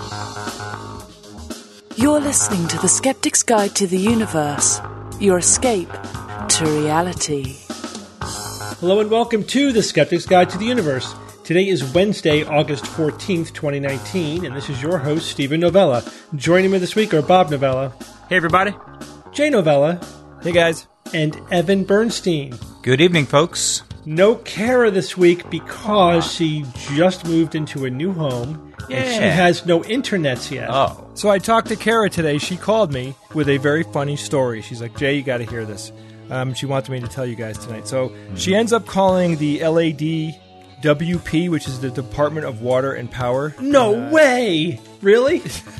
You're listening to The Skeptic's Guide to the Universe, your escape to reality. Hello and welcome to The Skeptic's Guide to the Universe. Today is Wednesday, August 14th, 2019, and this is your host, Stephen Novella. Joining me this week are Bob Novella. Hey, everybody. Jay Novella. Hey, guys. And Evan Bernstein. Good evening, folks. No Kara this week because she just moved into a new home. And she has no internets yet. Oh. So I talked to Kara today. She called me with a very funny story. She's like, Jay, you got to hear this. She wanted me to tell you guys tonight. So she ends up calling the LADWP, which is the Department of Water and Power. No way! Really?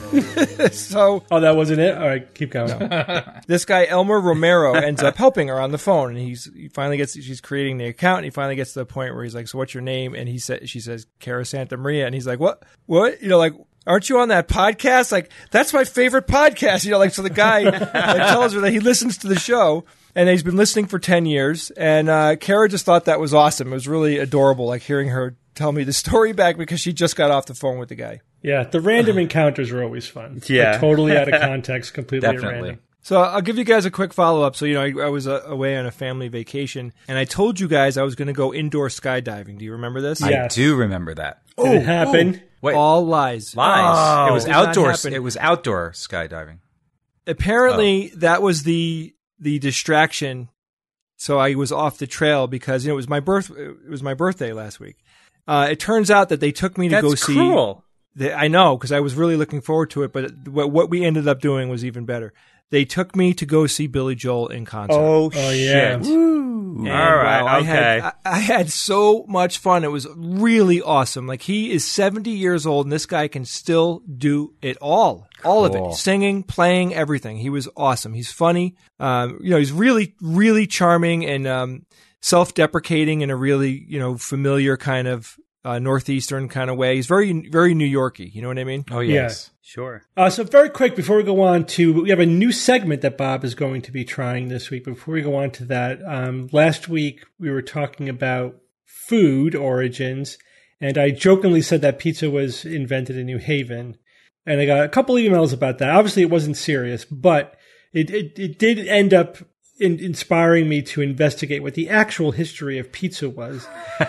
So, oh, that wasn't it? All right, keep going. No. This guy, Elmer Romero, ends up helping her on the phone. And she's creating the account, and he finally gets to the point where he's like, so what's your name? And she says, Kara Santa Maria. And he's like, what? You know, like, aren't you on that podcast? Like, that's my favorite podcast. You know, like, so the guy tells her that he listens to the show. And he's been listening for 10 years. And Kara just thought that was awesome. It was really adorable, like hearing her tell me the story back because she just got off the phone with the guy. Yeah, the random encounters are always fun. Yeah. Like, totally out of context, completely Definitely. random. So I'll give you guys a quick follow-up. So, you know, I was away on a family vacation, and I told you guys I was going to go indoor skydiving. Do you remember this? Yes. I do remember that. Did it happen? Wait. All lies. Lies. Oh, It was did not outdoor. happen. It was outdoor skydiving. Apparently, that was the distraction. So I was off the trail because, you know, it was my birthday last week. It turns out that they took me to go see. That's cruel. I know, because I was really looking forward to it, but what we ended up doing was even better. They took me to go see Billy Joel in concert. Oh yeah. shit. And, All right, wow, okay. I had so much fun. It was really awesome. Like, he is 70 years old, and this guy can still do it all. All of Cool. it. Singing, playing, everything. He was awesome. He's funny. You know, he's really, really charming and self-deprecating in a really, you know, familiar kind of Northeastern kind of way. He's very, very New Yorky. You know what I mean? Oh, yes. Sure. So very quick, before we go on to, we have a new segment that Bob is going to be trying this week. Before we go on to that, last week we were talking about food origins, and I jokingly said that pizza was invented in New Haven, and I got a couple of emails about that. Obviously, it wasn't serious, but it did end up inspiring me to investigate what the actual history of pizza was.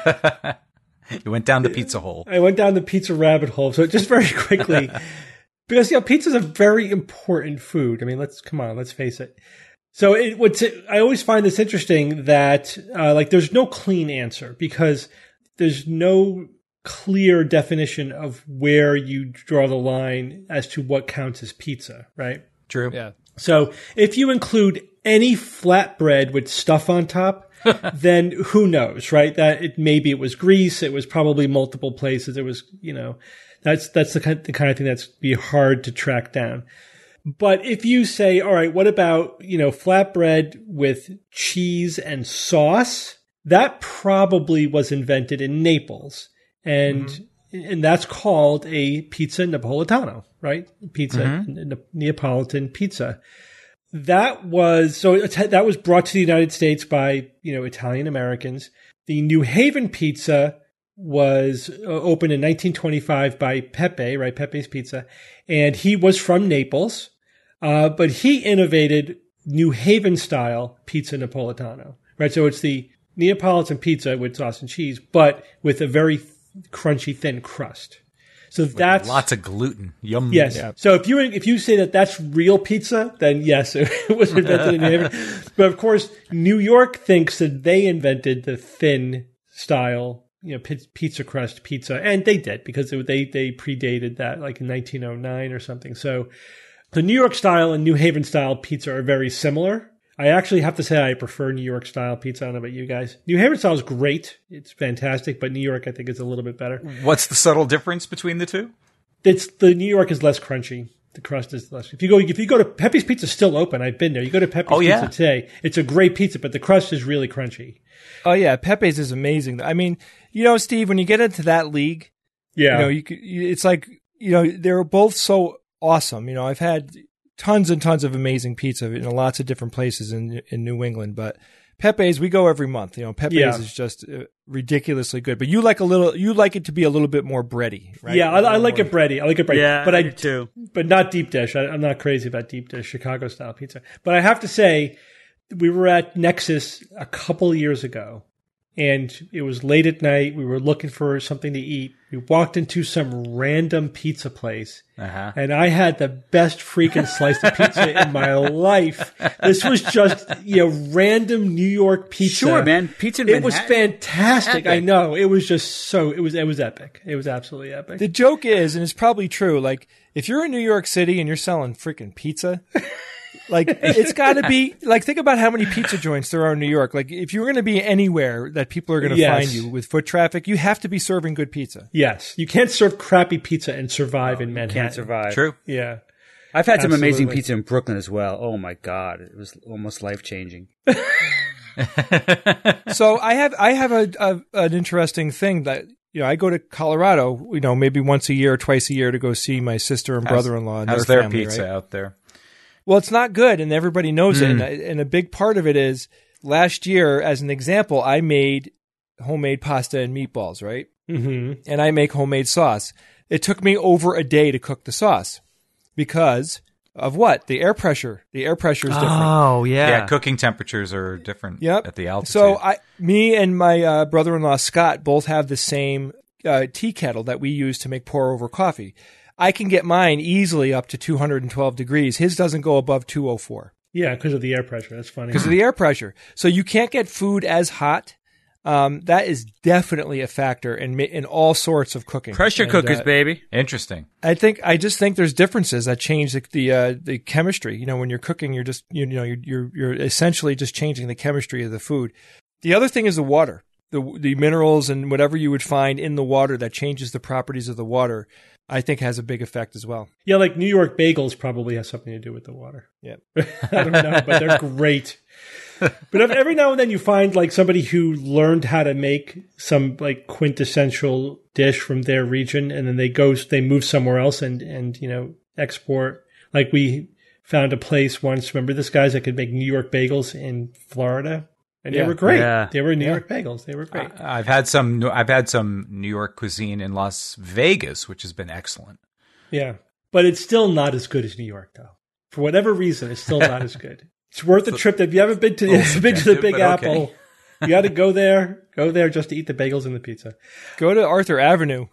You went down the pizza hole. I went down the pizza rabbit hole. So just very quickly, because, you know, pizza is a very important food. I mean, let's face it. So I always find this interesting that, like, there's no clean answer because there's no clear definition of where you draw the line as to what counts as pizza, right? True. Yeah. So if you include any flatbread with stuff on top, then who knows, right? That maybe it was Greece. It was probably multiple places. It was, you know, that's the kind of thing that's be hard to track down. But if you say, all right, what about, you know, flatbread with cheese and sauce? That probably was invented in Naples. And that's called a pizza napolitano, right? Pizza, Neapolitan pizza. That was brought to the United States by, you know, Italian Americans. The New Haven pizza was opened in 1925 by Pepe, right? Pepe's Pizza. And he was from Naples. But he innovated New Haven style pizza napolitano, right? So it's the Neapolitan pizza with sauce and cheese, but with a very crunchy, thin crust. So that's lots of gluten. Yum. Yes. Yeah. So if you say that that's real pizza, then yes, it was invented in New Haven. But of course, New York thinks that they invented the thin style, you know, pizza crust pizza, and they did because they predated that, like in 1909 or something. So the New York style and New Haven style pizza are very similar. I actually have to say I prefer New York style pizza. I don't know about you guys. New Haven style is great. It's fantastic, but New York I think is a little bit better. What's the subtle difference between the two? It's the New York is less crunchy. The crust is less. If you go to Pepe's Pizza, still open. I've been there. You go to Pepe's Pizza today. It's a great pizza, but the crust is really crunchy. Oh yeah, Pepe's is amazing. I mean, you know, Steve, when you get into that league, yeah, you know, it's like, you know, they're both so awesome. You know, I've had tons and tons of amazing pizza in lots of different places in New England, but Pepe's, we go every month. Pepe's Yeah. is just ridiculously good. But you like it to be a little bit more bready, right? Yeah, I like it bready. I like it bready. Yeah, but I do too. But not deep dish. I'm not crazy about deep dish Chicago style pizza. But I have to say, we were at Nexus a couple years ago, and it was late at night. We were looking for something to eat. We walked into some random pizza place, and I had the best freaking slice of pizza in my life. This was just random New York pizza. Sure, man. Pizza in It was Manhattan. fantastic. Epic. I know. It was just it was epic. It was absolutely epic. The joke is, and it's probably true, like, if you're in New York City and you're selling freaking pizza, like, it's got to be, like, think about how many pizza joints there are in New York. Like, if you're going to be anywhere that people are going to Yes. find you with foot traffic, you have to be serving good pizza. Yes. You can't serve crappy pizza and survive in Manhattan. Can't survive. True. Yeah. I've had some amazing Absolutely. pizza in Brooklyn as well. Oh my God. It was almost life-changing. So I have an interesting thing that, I go to Colorado, maybe once a year, twice a year to go see my sister and brother-in-law and How's their their family, pizza right? out there? Well, it's not good, and everybody knows it. And a big part of it is last year, as an example, I made homemade pasta and meatballs, right? Mm-hmm. And I make homemade sauce. It took me over a day to cook the sauce because of what? The air pressure. The air pressure is different. Oh, Yeah, cooking temperatures are different Yep. at the altitude. So me and my brother-in-law Scott both have the same tea kettle that we use to make pour-over coffee. I can get mine easily up to 212 degrees. His doesn't go above 204 Yeah, because of the air pressure. That's funny. because of the air pressure. So you can't get food as hot. That is definitely a factor in all sorts of cooking. Pressure And, cookers, baby. Interesting. I just think there's differences that change the chemistry. When you're cooking, you're just you're essentially just changing the chemistry of the food. The other thing is the water, the minerals and whatever you would find in the water that changes the properties of the water. I think has a big effect as well. Yeah, like New York bagels probably has something to do with the water. Yeah. I don't know, but they're great. But every now and then you find like somebody who learned how to make some like quintessential dish from their region, and then they move somewhere else and export. Like we found a place once. Remember this guys that could make New York bagels in Florida, and they were great. Yeah. They were New York bagels. They were great. I've had some New York cuisine in Las Vegas, which has been excellent. Yeah, but it's still not as good as New York, though. For whatever reason, it's still not as good. It's worth a trip. If you haven't been to the Big subjective, but Apple, okay. you got to go there. Go there just to eat the bagels and the pizza. Go to Arthur Avenue.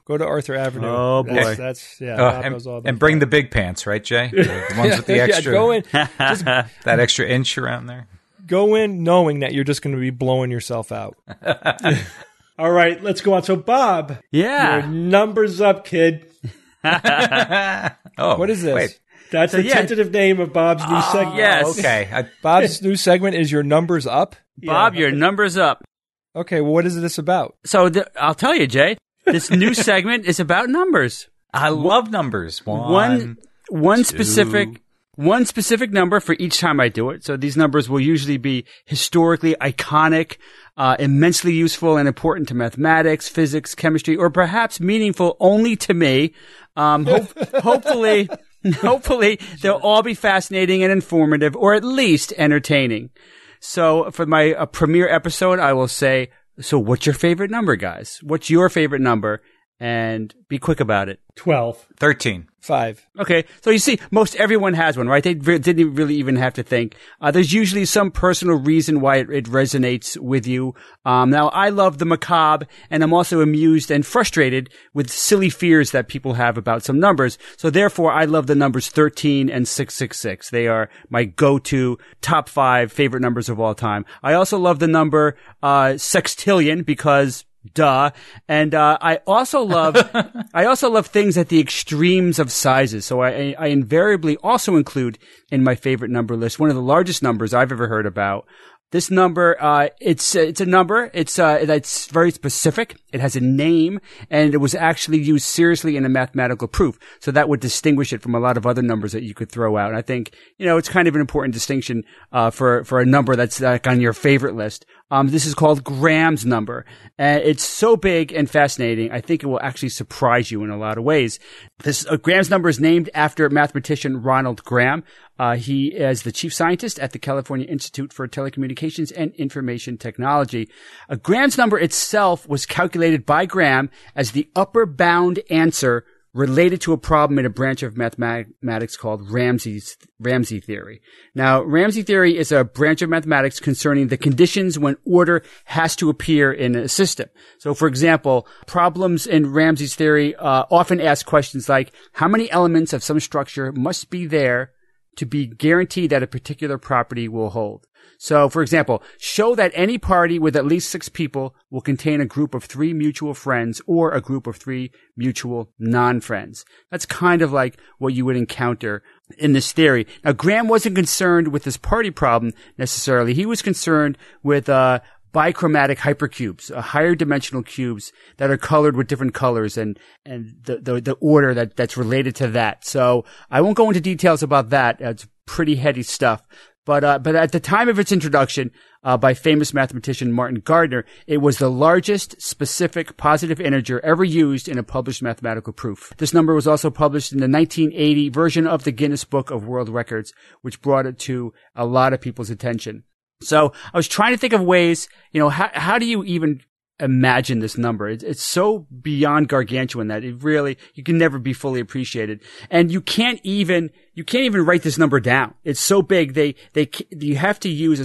Oh, boy. That's Oh, Bob knows all about and bring the big pants, right, Jay? The ones with the Yeah, extra, go in. that extra inch around there. Go in knowing that you're just going to be blowing yourself out. All right, let's go on. So, Bob, your Yeah. numbers up, kid. Oh, What is this? Wait. That's the yeah. tentative name of Bob's new segment. yes. Okay. Bob's new segment is your numbers up. Bob, your number's up. Okay, well, what is this about? So I'll tell you, Jay, this new segment is about numbers. I love numbers. One specific number for each time I do it. So these numbers will usually be historically iconic, immensely useful and important to mathematics, physics, chemistry, or perhaps meaningful only to me. Hopefully they'll all be fascinating and informative, or at least entertaining. So for my premiere episode, I will say, so what's your favorite number, guys? What's your favorite number? And be quick about it. 12. 13. 5. Okay, so you see, most everyone has one, right? They didn't really even have to think. There's usually some personal reason why it resonates with you. Now, I love the macabre, and I'm also amused and frustrated with silly fears that people have about some numbers. So therefore, I love the numbers 13 and 666. They are my go-to top 5 favorite numbers of all time. I also love the number sextillion because duh. And I also love things at the extremes of sizes. So I invariably also include in my favorite number list one of the largest numbers I've ever heard about. This number, it's a number. It's very specific. It has a name, and it was actually used seriously in a mathematical proof. So that would distinguish it from a lot of other numbers that you could throw out. And I think, it's kind of an important distinction, for a number that's like on your favorite list. This is called Graham's number. It's so big and fascinating. I think it will actually surprise you in a lot of ways. This Graham's number is named after mathematician Ronald Graham. He is the chief scientist at the California Institute for Telecommunications and Information Technology. Graham's number itself was calculated by Graham as the upper bound answer related to a problem in a branch of mathematics called Ramsey theory. Now, Ramsey theory is a branch of mathematics concerning the conditions when order has to appear in a system. So, for example, problems in Ramsey's theory often ask questions like, how many elements of some structure must be there to be guaranteed that a particular property will hold? So, for example, show that any party with at least 6 people will contain a group of 3 mutual friends or a group of 3 mutual non-friends. That's kind of like what you would encounter in this theory. Now, Graham wasn't concerned with this party problem necessarily. He was concerned with bichromatic hypercubes, higher dimensional cubes that are colored with different colors and the order that's related to that. So I won't go into details about that. It's pretty heady stuff. But at the time of its introduction, by famous mathematician Martin Gardner, it was the largest specific positive integer ever used in a published mathematical proof. This number was also published in the 1980 version of the Guinness Book of World Records, which brought it to a lot of people's attention. So I was trying to think of ways, how do you even imagine this number? It's so beyond gargantuan that you can never be fully appreciated. And you can't even write this number down. It's so big. You have to use a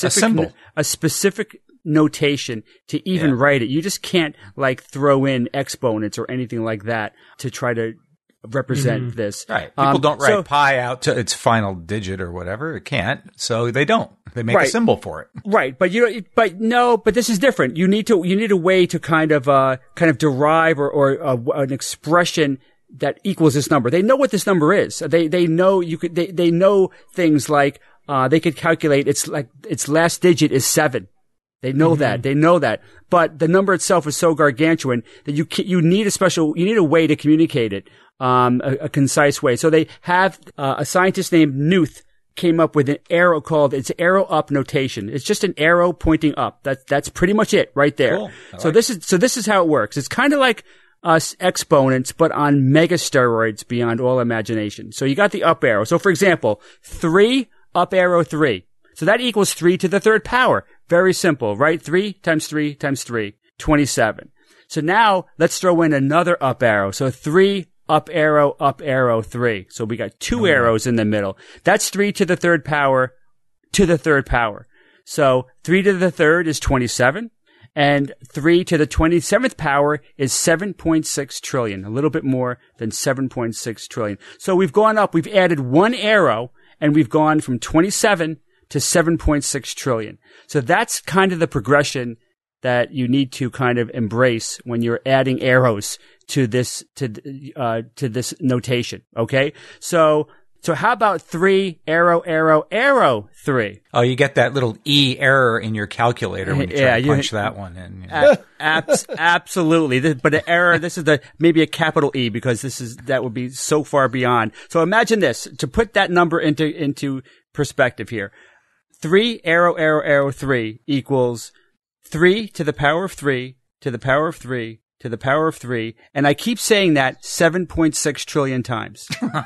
specific notation to even write it. You just can't throw in exponents or anything like that to try to represent this. Right. People don't write pi out to its final digit or whatever. It can't. So they don't. They make a symbol for it. Right. But but this is different. You need a way to kind of derive or an expression that equals this number. They know what this number is. They know they know things like, they could calculate its last digit is 7. They know that. They know that. But the number itself is so gargantuan that you need a way to communicate it. A concise way. So they have a scientist named Knuth came up with an arrow called it's arrow up notation. It's just an arrow pointing up. That's pretty much it right there. Cool. So this is how it works. It's kind of like exponents, but on mega steroids beyond all imagination. So you got the up arrow. So for example, 3 up arrow 3. So that equals 3 to the 3rd power. Very simple, right? 3 times 3 times 3, 27. So now let's throw in another up arrow. So 3 up arrow 3. So we got 2 arrows in the middle. That's 3 to the 3rd power to the 3rd power. So 3 to the 3rd is 27. And 3 to the 27th power is 7.6 trillion, a little bit more than 7.6 trillion. So we've added 1 arrow, and we've gone from 27 to 7.6 trillion. So that's kind of the progression that you need to kind of embrace when you're adding arrows to this notation. Okay, so how about 3 arrow 3? Oh, you get that little E error in your calculator when you try to punch that one in. Absolutely. But an error, this is maybe a capital E because that would be so far beyond. So imagine this, to put that number into perspective here. 3 arrow 3 equals 3 to the power of 3 to the power of 3 to the power of 3. And I keep saying that 7.6 trillion times.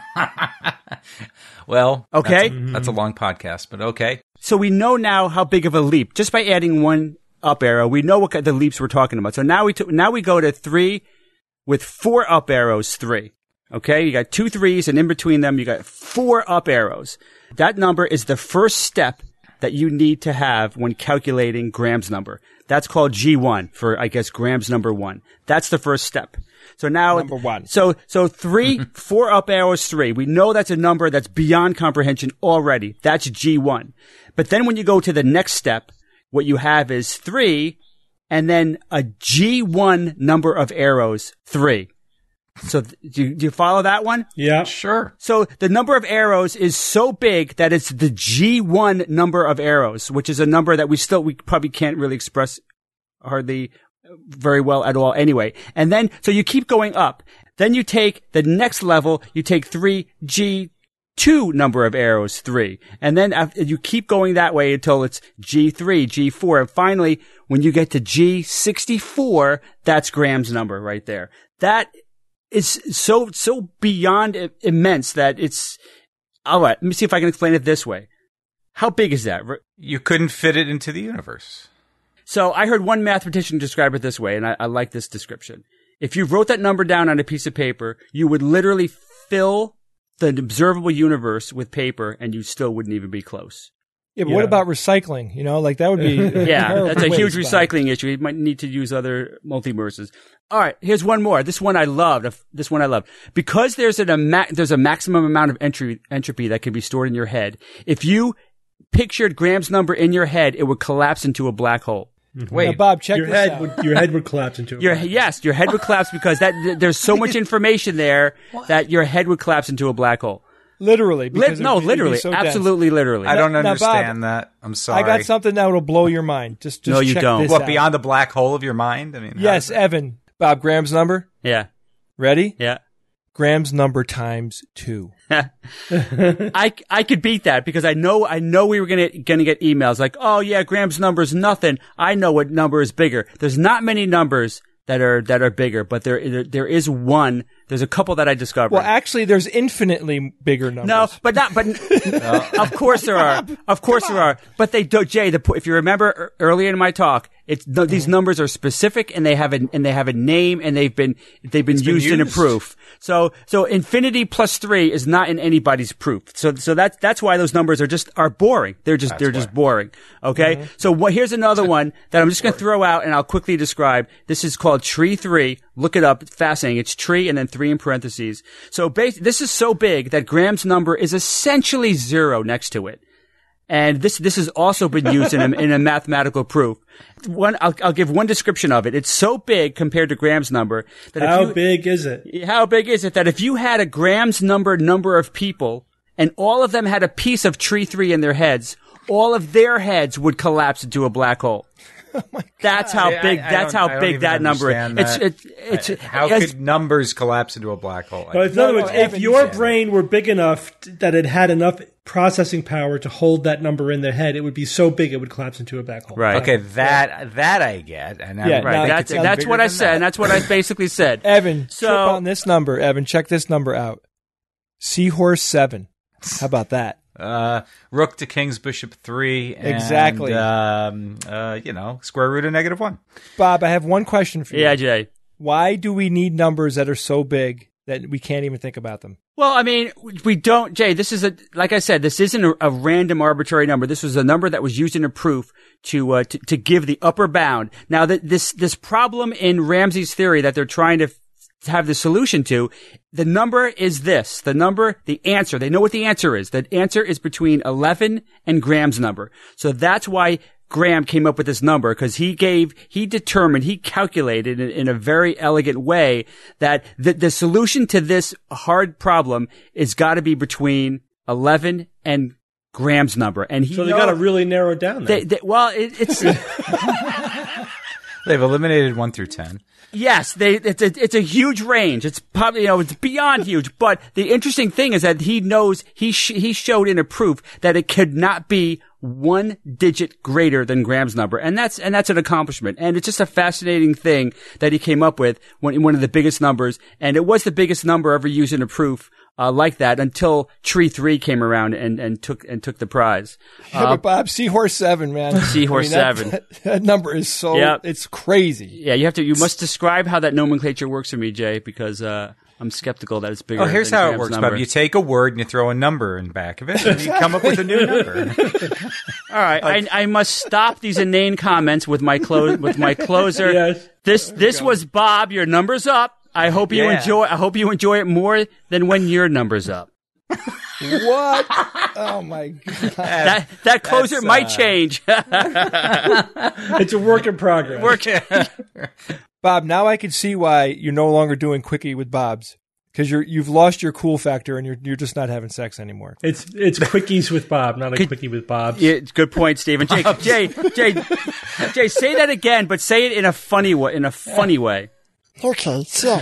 Well, okay. That's a long podcast, but okay. So we know now how big of a leap, just by adding 1 up arrow, we know what the leaps we're talking about. So now we go to 3 with 4 up arrows 3. Okay. You got 2 3s and in between them, you got 4 up arrows. That number is the first step that you need to have when calculating Graham's number. That's called G1 for, I guess, Graham's number 1. That's the first step. So now, number 1. So 4 up arrows 3. We know that's a number that's beyond comprehension already. That's G1. But then when you go to the next step, what you have is 3 and then a G1 number of arrows 3. So do you follow that one? Yeah. Sure. So the number of arrows is so big that it's the G1 number of arrows, which is a number that we probably can't really express hardly very well at all anyway. And then, so you keep going up. Then you take the next level, you take 3G two number of arrows, 3. And then you keep going that way until it's G3, G4. And finally, when you get to G64, that's Graham's number right there. That is so beyond immense that it's, all right, let me see if I can explain it this way. How big is that? You couldn't fit it into the universe. So I heard one mathematician describe it this way, and I like this description. If you wrote that number down on a piece of paper, you would literally fill the observable universe with paper, and you still wouldn't even be close. Yeah, but what about recycling? You know, like that would be yeah, that's a huge recycling issue. You might need to use other multiverses. All right, here's one more. This one I loved. Because there's a maximum amount of entropy that can be stored in your head. If you pictured Graham's number in your head, it would collapse into a black hole. Wait, now, Bob, check your this head out. Your head would collapse into a Yes, your head would collapse because there's so much information there that your head would collapse into a black hole. Literally. Literally. So absolutely, literally. I don't Bob, understand that. I'm sorry. I got something that will blow your mind. Just no, you check don't. This What, out. beyond the black hole of your mind? I mean, yes, Evan. Bob, Graham's number? Yeah. Ready? Yeah. Graham's number times 2. I could beat that because I know we were gonna get emails like, oh yeah, Graham's number is nothing. I know what number is bigger. There's not many numbers that are bigger, but there is one. There's a couple that I discovered. Well, actually, there's infinitely bigger numbers. No, but of course there are. Of course there are. But they do, Jay, if you remember earlier in my talk, these numbers are specific and they have a name and they've been used in a proof. So infinity plus 3 is not in anybody's proof. So that's why those numbers are boring. They're just boring. Okay? Mm-hmm. So here's another one that I'm just going to throw out and I'll quickly describe. This is called Tree 3. Look it up. It's fascinating. It's tree and then 3 in parentheses. So this is so big that Graham's number is essentially 0 next to it. And this has also been used in a mathematical proof. I'll give one description of it. It's so big compared to Graham's number that How big is it? How big is it that if you had a Graham's number of people and all of them had a piece of Tree 3 in their heads, all of their heads would collapse into a black hole. Oh my God. That's how big. That's how big that number is. How could numbers collapse into a black hole? Well, in other words, if your brain were big enough that it had enough processing power to hold that number in their head, it would be so big it would collapse into a black hole. Right. Okay, that I get. And that's what I said. And that's what I basically said. Evan, trip on this number. Evan, check this number out. Seahorse 7. How about that? Rook to King's Bishop 3. And, exactly. Square root of -1. Bob, I have one question for you. Yeah, Jay. Why do we need numbers that are so big that we can't even think about them? Well, I mean, we don't, Jay, this is like I said, this isn't a random arbitrary number. This was a number that was used in a proof to give the upper bound. Now, this problem in Ramsey's theory that they're trying to have the solution to, the number is this. The answer, they know what the answer is. The answer is between 11 and Graham's number. So that's why Graham came up with this number, because he calculated in a very elegant way that the solution to this hard problem is got to be between 11 and Graham's number. And so they got to really narrow it down then. It's They've eliminated 1 through 10. Yes, it's a huge range. It's probably, it's beyond huge. But the interesting thing is that he knows, he showed in a proof that it could not be 1 digit greater than Graham's number. And that's an accomplishment. And it's just a fascinating thing that he came up with one of the biggest numbers. And it was the biggest number ever used in a proof. Like that until Tree 3 came around and took the prize. Yeah, but Bob, Seahorse 7, man. Seahorse 7. That number is it's crazy. Yeah, you must describe how that nomenclature works for me, Jay, because I'm skeptical that it's bigger. Oh, here's than how Graham's it works, number. Bob. You take a word and you throw a number in back of it, and you come up with a new number. All right, I must stop these inane comments with my closer. Yes. This was Bob. Your number's up. I hope you enjoy it more than when your number's up. What? Oh my God. That closer might change. It's a work in progress. Bob, now I can see why you're no longer doing quickie with Bob's, because you've lost your cool factor and you're just not having sex anymore. It's quickies with Bob, not a quickie with Bob's. Yeah, good point, Stephen. Jay, say that again, but say it in a funny way. Okay, so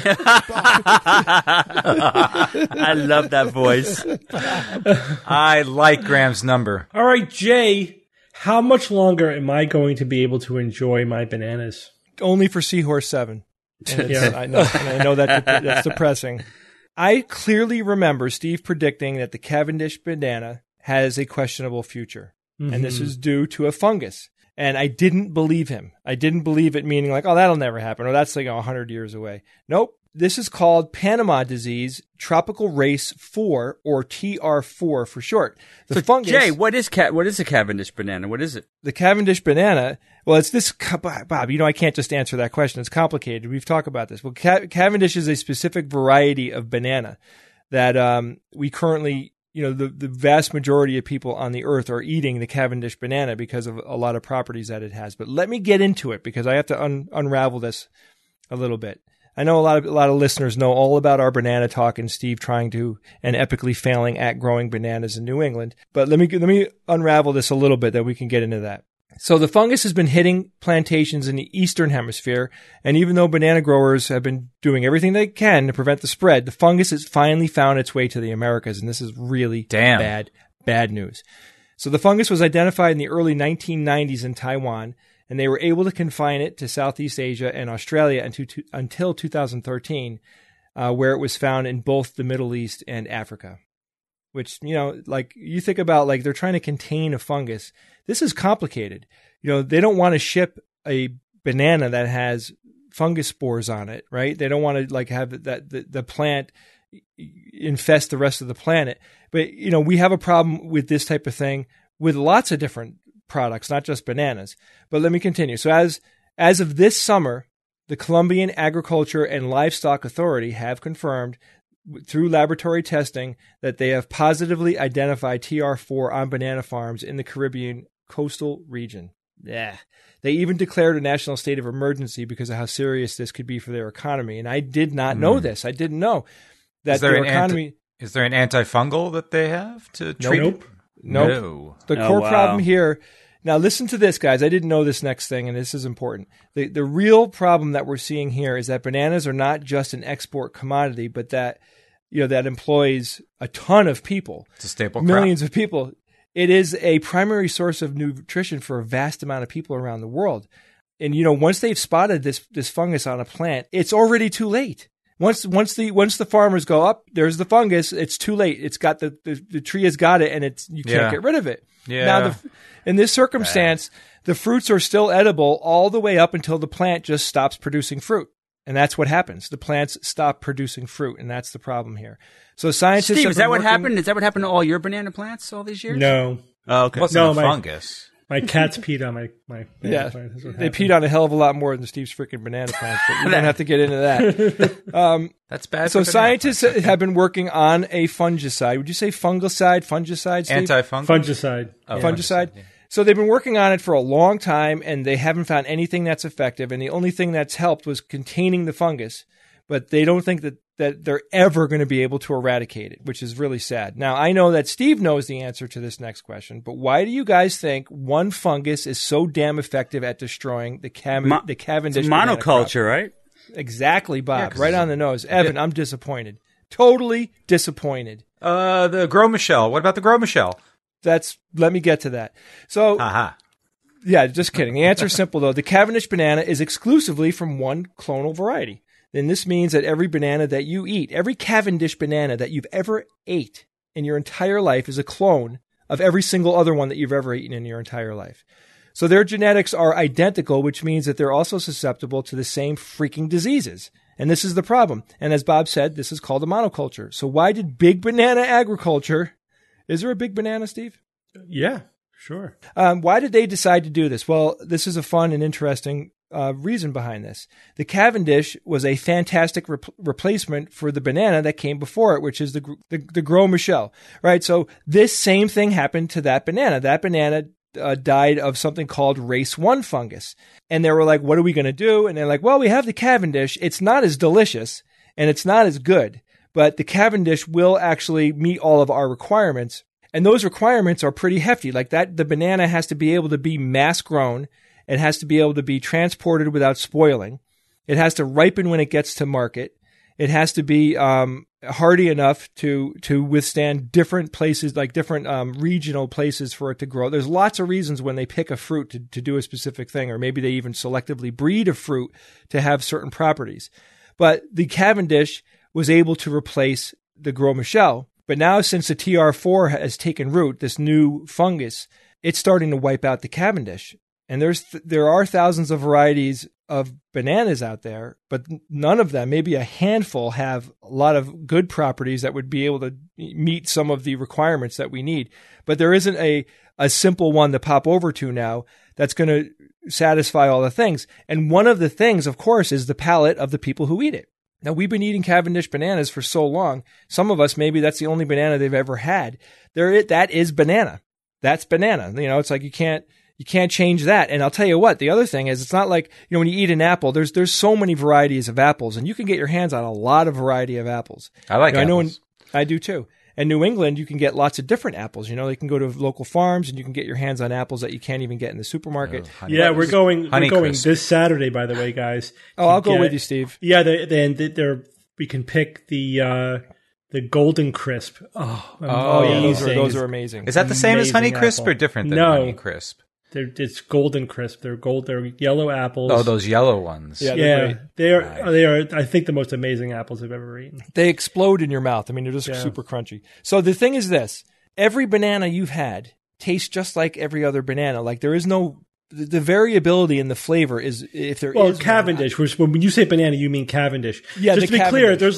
I love that voice. I like Graham's number. All right, Jay, how much longer am I going to be able to enjoy my bananas? Only for Seahorse 7. And I know that's depressing. I clearly remember Steve predicting that the Cavendish banana has a questionable future. And this is due to a fungus. And I didn't believe him. I didn't believe it, meaning like, oh, that'll never happen, or that's like 100 years away. Nope. This is called Panama disease, tropical race 4, or TR4 for short. The fungus. Jay, what is a Cavendish banana? What is it? The Cavendish banana. Well, it's this, Bob, I can't just answer that question. It's complicated. We've talked about this. Well, Cavendish is a specific variety of banana that we currently, the vast majority of people on the earth are eating the Cavendish banana because of a lot of properties that it has. But let me get into it because I have to unravel this a little bit. I know a lot of listeners know all about our banana talk and Steve trying to and epically failing at growing bananas in New England. But let me unravel this a little bit, that we can get into that. So the fungus has been hitting plantations in the Eastern Hemisphere, and even though banana growers have been doing everything they can to prevent the spread, the fungus has finally found its way to the Americas, and this is really bad news. So the fungus was identified in the early 1990s in Taiwan, and they were able to confine it to Southeast Asia and Australia until 2013, where it was found in both the Middle East and Africa. Which, you think about, they're trying to contain a fungus. This is complicated. They don't want to ship a banana that has fungus spores on it, right? They don't want to have the plant infest the rest of the planet. But, we have a problem with this type of thing with lots of different products, not just bananas. But let me continue. So as of this summer, the Colombian Agriculture and Livestock Authority have confirmed through laboratory testing that they have positively identified TR4 on banana farms in the Caribbean coastal region. Yeah. They even declared a national state of emergency because of how serious this could be for their economy. And I did not know this. I didn't know that their economy... Is there an antifungal that they have to treat it? Nope. No. The core problem here... Now, listen to this, guys. I didn't know this next thing, and this is important. The real problem that we're seeing here is that bananas are not just an export commodity, but that that employs a ton of people. It's a staple millions crop. Of people. It is a primary source of nutrition for a vast amount of people around the world. And once they've spotted this fungus on a plant, it's already too late. Once the farmers go up, there's the fungus. It's too late. It's got the tree has got it, and you can't get rid of it. Yeah. Now, in this circumstance, the fruits are still edible all the way up until the plant just stops producing fruit. And that's what happens. The plants stop producing fruit, and that's the problem here. So scientists Steve, is that what happened? Is that what happened to all your banana plants all these years? No. Oh, okay. Wasn't a fungus. My cats peed on my banana plant. They peed on a hell of a lot more than Steve's freaking banana plants, but we don't have to get into that. That's bad. So scientists have been working on a fungicide. Would you say fungicide, Steve? Antifungal? Fungicide. Oh, fungicide? Yeah. So they've been working on it for a long time, and they haven't found anything that's effective. And the only thing that's helped was containing the fungus. But they don't think that they're ever going to be able to eradicate it, which is really sad. Now, I know that Steve knows the answer to this next question, but why do you guys think one fungus is so damn effective at destroying the Cavendish it's monoculture, right? Exactly, Bob. Right on the nose. Evan, I'm disappointed. Totally disappointed. The Gros Michel. What about the Gros Michel? Let me get to that. So, yeah, just kidding. The answer is simple, though. The Cavendish banana is exclusively from one clonal variety. Then this means that every banana that you eat, every Cavendish banana that you've ever ate in your entire life is a clone of every single other one that you've ever eaten in your entire life. So their genetics are identical, which means that they're also susceptible to the same freaking diseases. And this is the problem. And as Bob said, this is called a monoculture. So why did big banana agriculture... Is there a big banana, Steve? Yeah, sure. Why did they decide to do this? Well, this is a fun and interesting reason behind this. The Cavendish was a fantastic replacement for the banana that came before it, which is the Gros Michel, right? So this same thing happened to that banana. That banana died of something called race 1 fungus. And they were like, what are we going to do? And they're like, well, we have the Cavendish. It's not as delicious and it's not as good. But the Cavendish will actually meet all of our requirements. And those requirements are pretty hefty. Like that, the banana has to be able to be mass grown. It has to be able to be transported without spoiling. It has to ripen when it gets to market. It has to be hardy enough to withstand different places, like different regional places for it to grow. There's lots of reasons when they pick a fruit to do a specific thing, or maybe they even selectively breed a fruit to have certain properties. But the Cavendish was able to replace the Gros Michel. But now, since the TR4 has taken root, this new fungus, it's starting to wipe out the Cavendish. And there are thousands of varieties of bananas out there, but none of them, maybe a handful, have a lot of good properties that would be able to meet some of the requirements that we need. But there isn't a simple one to pop over to now that's going to satisfy all the things. And one of the things, of course, is the palate of the people who eat it. Now, we've been eating Cavendish bananas for so long. Some of us, maybe that's the only banana they've ever had. That is banana. That's banana. It's like you can't change that. And I'll tell you what, the other thing is, it's not like, when you eat an apple, there's so many varieties of apples, and you can get your hands on a lot of variety of apples. I like apples. I do too. In New England, you can get lots of different apples. You can go to local farms and you can get your hands on apples that you can't even get in the supermarket. Yeah, we're going this Saturday, by the way, guys. Oh, I'll go with you, Steve. Yeah, we can pick the Golden Crisp. Those are amazing. Is that the same as Honey Crisp apple. or different than No. Honey Crisp? It's Golden Crisp. They're yellow apples. Oh, those yellow ones. Yeah, they are. I think the most amazing apples I've ever eaten. They explode in your mouth. I mean, they're just super crunchy. So the thing is this: every banana you've had tastes just like every other banana. Like, there is no the variability in the flavor is if there is. Well, Cavendish. When you say banana, you mean Cavendish. Yeah, just to be clear, there's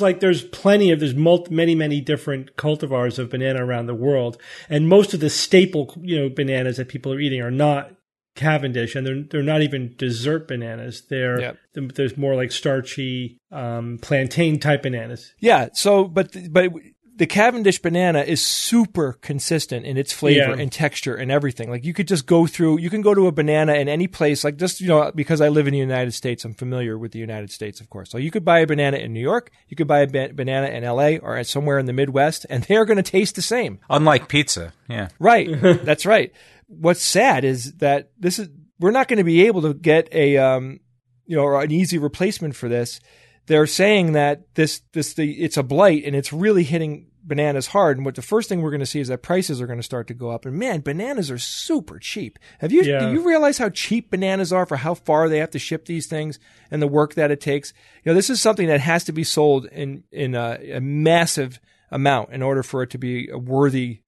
many different cultivars of banana around the world, and most of the staple bananas that people are eating are not Cavendish, and they're not even dessert bananas. There's more like starchy plantain type bananas. Yeah. So, but the Cavendish banana is super consistent in its flavor and texture and everything. Like, you could just go to a banana in any place, like, just, because I live in the United States, I'm familiar with the United States, of course. So you could buy a banana in New York, you could buy a banana in LA or somewhere in the Midwest, and they're going to taste the same. Unlike pizza. Yeah. Right. That's right. What's sad is that we're not going to be able to get an easy replacement for this. They're saying that it's a blight and it's really hitting bananas hard. And the first thing we're going to see is that prices are going to start to go up. And man, bananas are super cheap. Do you realize how cheap bananas are for how far they have to ship these things and the work that it takes? This is something that has to be sold in a massive amount in order for it to be a worthy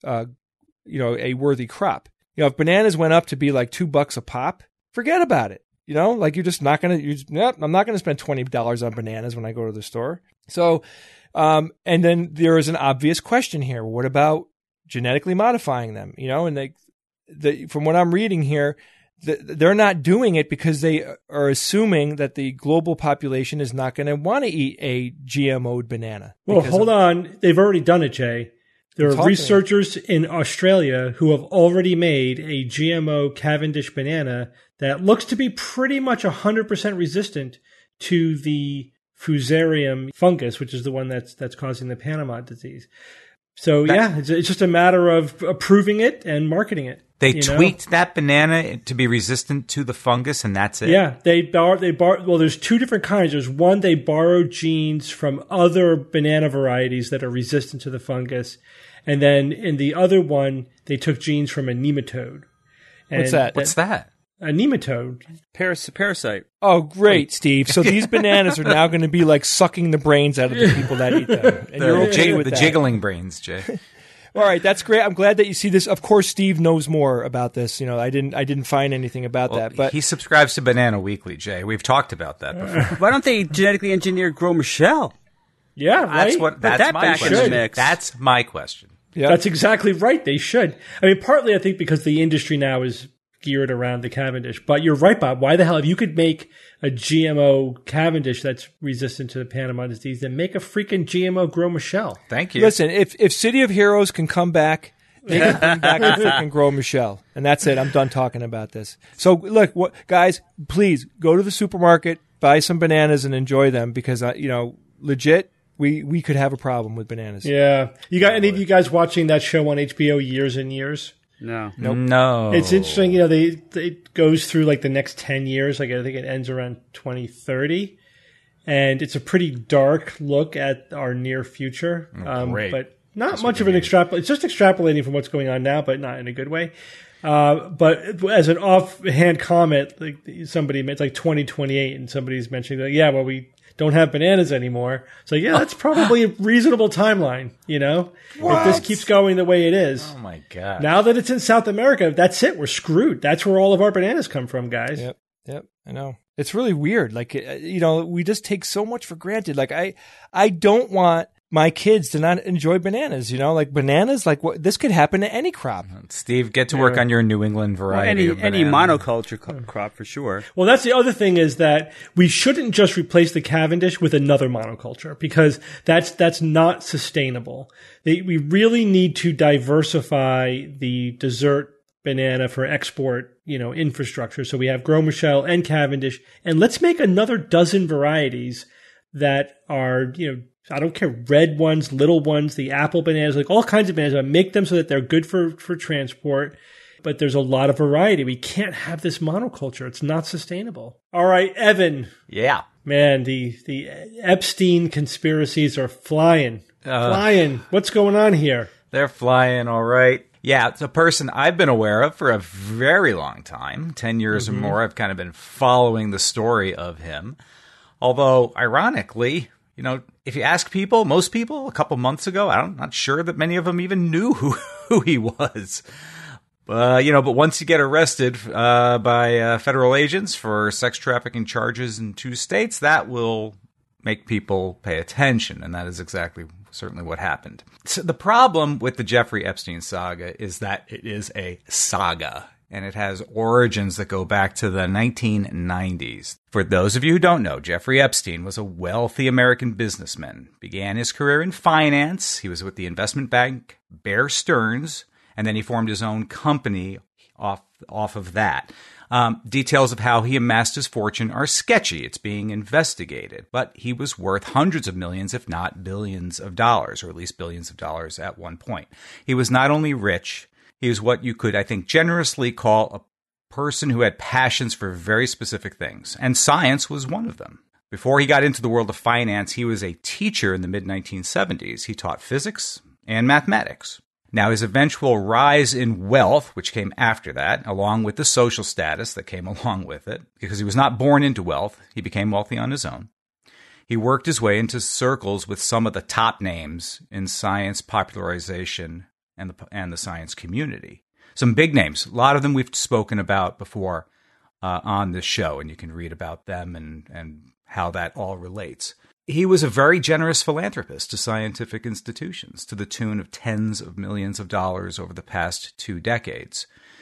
crop. If bananas went up to be like $2 a pop, forget about it. Like, you're just not going to, I'm not going to spend $20 on bananas when I go to the store. So, and then there is an obvious question here. What about genetically modifying them? And from what I'm reading here, they're not doing it because they are assuming that the global population is not going to want to eat a GMO'd banana. Well, hold on. They've already done it, Jay. There are researchers in Australia who have already made a GMO Cavendish banana that looks to be pretty much 100% resistant to the Fusarium fungus, which is the one that's causing the Panama disease. So it's just a matter of approving it and marketing it. They tweaked that banana to be resistant to the fungus, and that's it. Yeah, well, there's two different kinds. There's one, they borrowed genes from other banana varieties that are resistant to the fungus. And then in the other one, they took genes from a nematode. What's that? What's that? A nematode. Parasite. Oh, great, Steve. So these bananas are now going to be like sucking the brains out of the people that eat them. And you're okay with the that. jiggling brains, Jay. All right, that's great. I'm glad that you see this. Of course, Steve knows more about this. I didn't find anything about that. But he subscribes to Banana Weekly, Jay. We've talked about that before. Why don't they genetically engineer Gros Michel? Yeah, right. That's my question. That's my question. Yeah. That's exactly right. They should. I mean, partly I think because the industry now is geared around the Cavendish. But you're right, Bob. Why the hell, if you could make a GMO Cavendish that's resistant to the Panama disease, then make a freaking GMO Gros Michel. Thank you. Listen, if City of Heroes can come back, they can bring back the freaking Gros Michel. And that's it. I'm done talking about this. So look, guys, please go to the supermarket, buy some bananas and enjoy them because, legit, we could have a problem with bananas. Yeah. You got any of you guys watching that show on HBO, Years and Years? No. Nope. No. It's interesting, it goes through like the next 10 years. Like, I think it ends around 2030. and it's a pretty dark look at our near future. Great. But not much of an extrapolation. It's just extrapolating from what's going on now, but not in a good way. But as an offhand comment, like somebody, it's like 2028, and somebody's mentioning that, yeah, well, we don't have bananas anymore. So yeah, that's probably a reasonable timeline, you know, if this keeps going the way it is. Oh my God. Now that it's in South America, that's it. We're screwed. That's where all of our bananas come from, guys. Yep. I know. It's really weird. Like, you know, we just take so much for granted. Like, I don't want my kids to not enjoy bananas, you know, like bananas, like this could happen to any crop. Steve, get to work on your New England variety. Well, any monoculture crop for sure. Well, that's the other thing, is that we shouldn't just replace the Cavendish with another monoculture, because that's not sustainable. We really need to diversify the dessert banana for export, you know, infrastructure. So we have Gros Michel and Cavendish, and let's make another dozen varieties that are, you know, I don't care, red ones, little ones, the apple bananas, like all kinds of bananas. Make them so that they're good for transport. But there's a lot of variety. We can't have this monoculture. It's not sustainable. All right, Evan. Yeah. Man, the Epstein conspiracies are flying. Flying. What's going on here? They're flying, all right. Yeah, it's a person I've been aware of for a very long time, 10 years or more. I've kind of been following the story of him. Although, ironically, you know, if you ask people, most people, a couple months ago, I'm not sure that many of them even knew who he was. You know, but once you get arrested by federal agents for sex trafficking charges in 2 states, that will make people pay attention, and that is exactly certainly what happened. So the problem with the Jeffrey Epstein saga is that it is a saga, and it has origins that go back to the 1990s. For those of you who don't know, Jeffrey Epstein was a wealthy American businessman. Began his career in finance. He was with the investment bank Bear Stearns, and then he formed his own company off of that. Details of how he amassed his fortune are sketchy. It's being investigated. But he was worth hundreds of millions, if not billions of dollars, or at least billions of dollars at one point. He was not only rich, he was what you could, I think, generously call a person who had passions for very specific things. And science was one of them. Before he got into the world of finance, he was a teacher in the mid-1970s. He taught physics and mathematics. Now, his eventual rise in wealth, which came after that, along with the social status that came along with it, because he was not born into wealth, he became wealthy on his own. He worked his way into circles with some of the top names in science popularization and the science community. Some big names. A lot of them we've spoken about before on this show, and you can read about them and how that all relates. He was a very generous philanthropist to scientific institutions to the tune of tens of millions of dollars over the past 2 decades.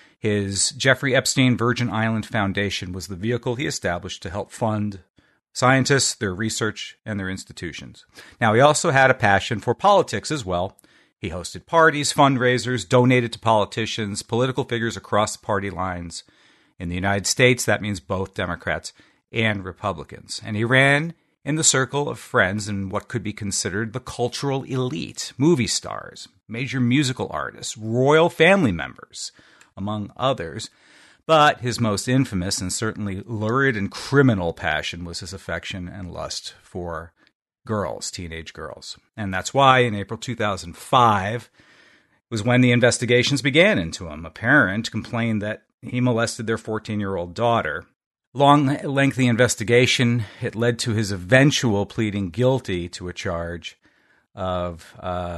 His Jeffrey Epstein Virgin Island Foundation was the vehicle he established to help fund scientists, their research, and their institutions. Now, he also had a passion for politics as well. He hosted parties, fundraisers, donated to politicians, political figures across the party lines. In the United States, that means both Democrats and Republicans. And he ran in the circle of friends and what could be considered the cultural elite, movie stars, major musical artists, royal family members, among others. But his most infamous and certainly lurid and criminal passion was his affection and lust for girls, teenage girls. And that's why in April 2005 was when the investigations began into him. A parent complained that he molested their 14-year-old daughter. Long, lengthy investigation, it led to his eventual pleading guilty to a charge of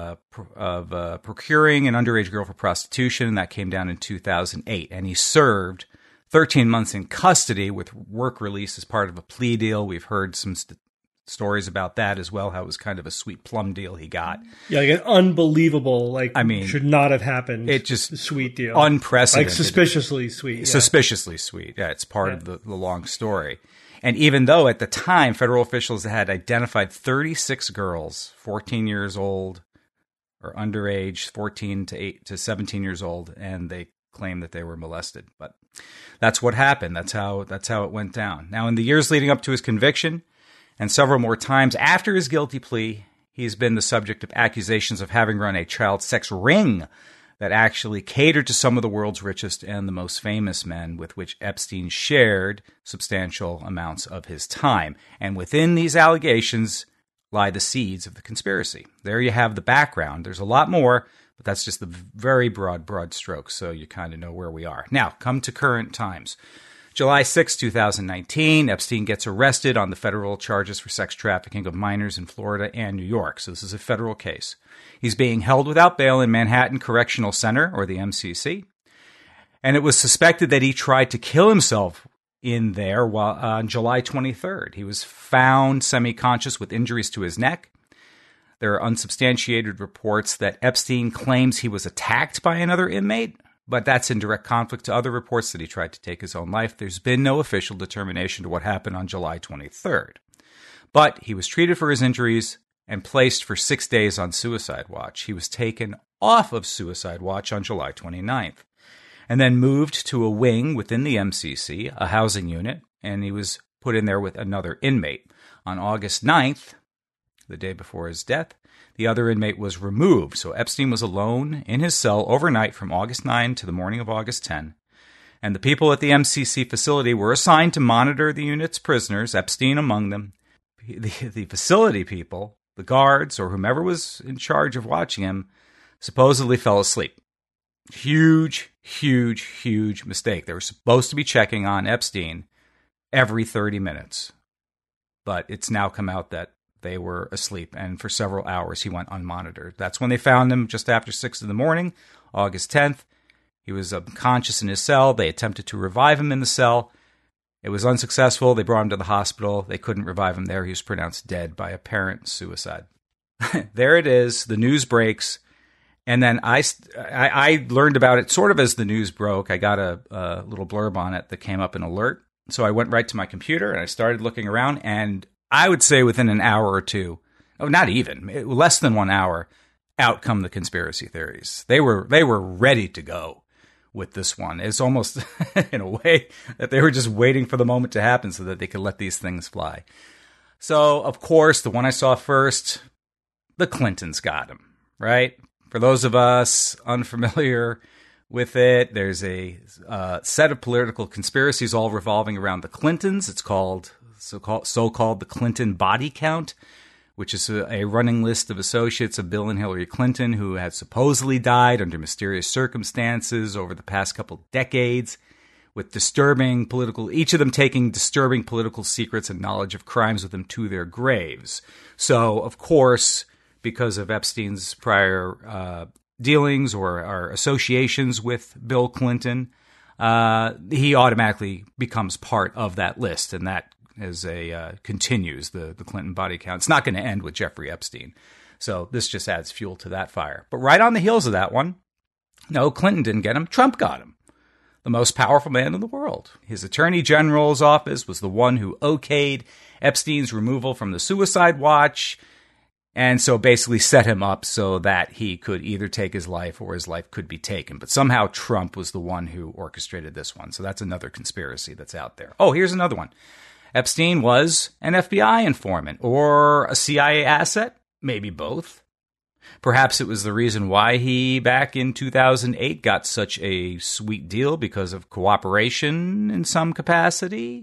procuring an underage girl for prostitution. That came down in 2008, and he served 13 months in custody with work release as part of a plea deal. We've heard some stories about that as well, how it was kind of a sweet plum deal he got. Yeah, like an unbelievable, should not have happened. It just sweet deal. Unprecedented. Like suspiciously sweet. Yeah. Suspiciously sweet. Yeah, it's part of the long story. And even though at the time federal officials had identified 36 girls, 14 years old or underage, 14 to 17 years old, and they claimed that they were molested. But that's what happened. That's how it went down. Now, in the years leading up to his conviction, and several more times after his guilty plea, he's been the subject of accusations of having run a child sex ring that actually catered to some of the world's richest and the most famous men with which Epstein shared substantial amounts of his time. And within these allegations lie the seeds of the conspiracy. There you have the background. There's a lot more, but that's just the very broad strokes, so you kind of know where we are. Now, come to current times. July 6, 2019, Epstein gets arrested on the federal charges for sex trafficking of minors in Florida and New York. So this is a federal case. He's being held without bail in Manhattan Correctional Center, or the MCC. And it was suspected that he tried to kill himself in there on July 23rd. He was found semi-conscious with injuries to his neck. There are unsubstantiated reports that Epstein claims he was attacked by another inmate, but that's in direct conflict to other reports that he tried to take his own life. There's been no official determination to what happened on July 23rd. But he was treated for his injuries and placed for 6 days on suicide watch. He was taken off of suicide watch on July 29th and then moved to a wing within the MCC, a housing unit, and he was put in there with another inmate. On August 9th, the day before his death, the other inmate was removed. So Epstein was alone in his cell overnight from August 9 to the morning of August 10. And the people at the MCC facility were assigned to monitor the unit's prisoners, Epstein among them. The facility people, the guards, or whomever was in charge of watching him, supposedly fell asleep. Huge mistake. They were supposed to be checking on Epstein every 30 minutes. But it's now come out that they were asleep, and for several hours he went unmonitored. That's when they found him just after 6 in the morning, August 10th. He was unconscious in his cell. They attempted to revive him in the cell. It was unsuccessful. They brought him to the hospital. They couldn't revive him there. He was pronounced dead by apparent suicide. There it is. The news breaks. And then I learned about it sort of as the news broke. I got a little blurb on it that came up in alert. So I went right to my computer and I started looking around, and I would say within an hour or two, not even, less than 1 hour, out come the conspiracy theories. They were ready to go with this one. It's almost in a way that they were just waiting for the moment to happen so that they could let these things fly. So, of course, the one I saw first, the Clintons got him, right? For those of us unfamiliar with it, there's a set of political conspiracies all revolving around the Clintons. It's called so-called the Clinton body count, which is a running list of associates of Bill and Hillary Clinton who had supposedly died under mysterious circumstances over the past couple decades, with each of them taking disturbing political secrets and knowledge of crimes with them to their graves. So, of course, because of Epstein's prior dealings or associations with Bill Clinton, he automatically becomes part of that list, and that continues the Clinton body count. It's not going to end with Jeffrey Epstein. So this just adds fuel to that fire. But right on the heels of that one, no, Clinton didn't get him. Trump got him. The most powerful man in the world. His attorney general's office was the one who okayed Epstein's removal from the suicide watch, and so basically set him up so that he could either take his life or his life could be taken. But somehow Trump was the one who orchestrated this one. So that's another conspiracy that's out there. Oh, here's another one. Epstein was an FBI informant or a CIA asset, maybe both. Perhaps it was the reason why he, back in 2008, got such a sweet deal because of cooperation in some capacity.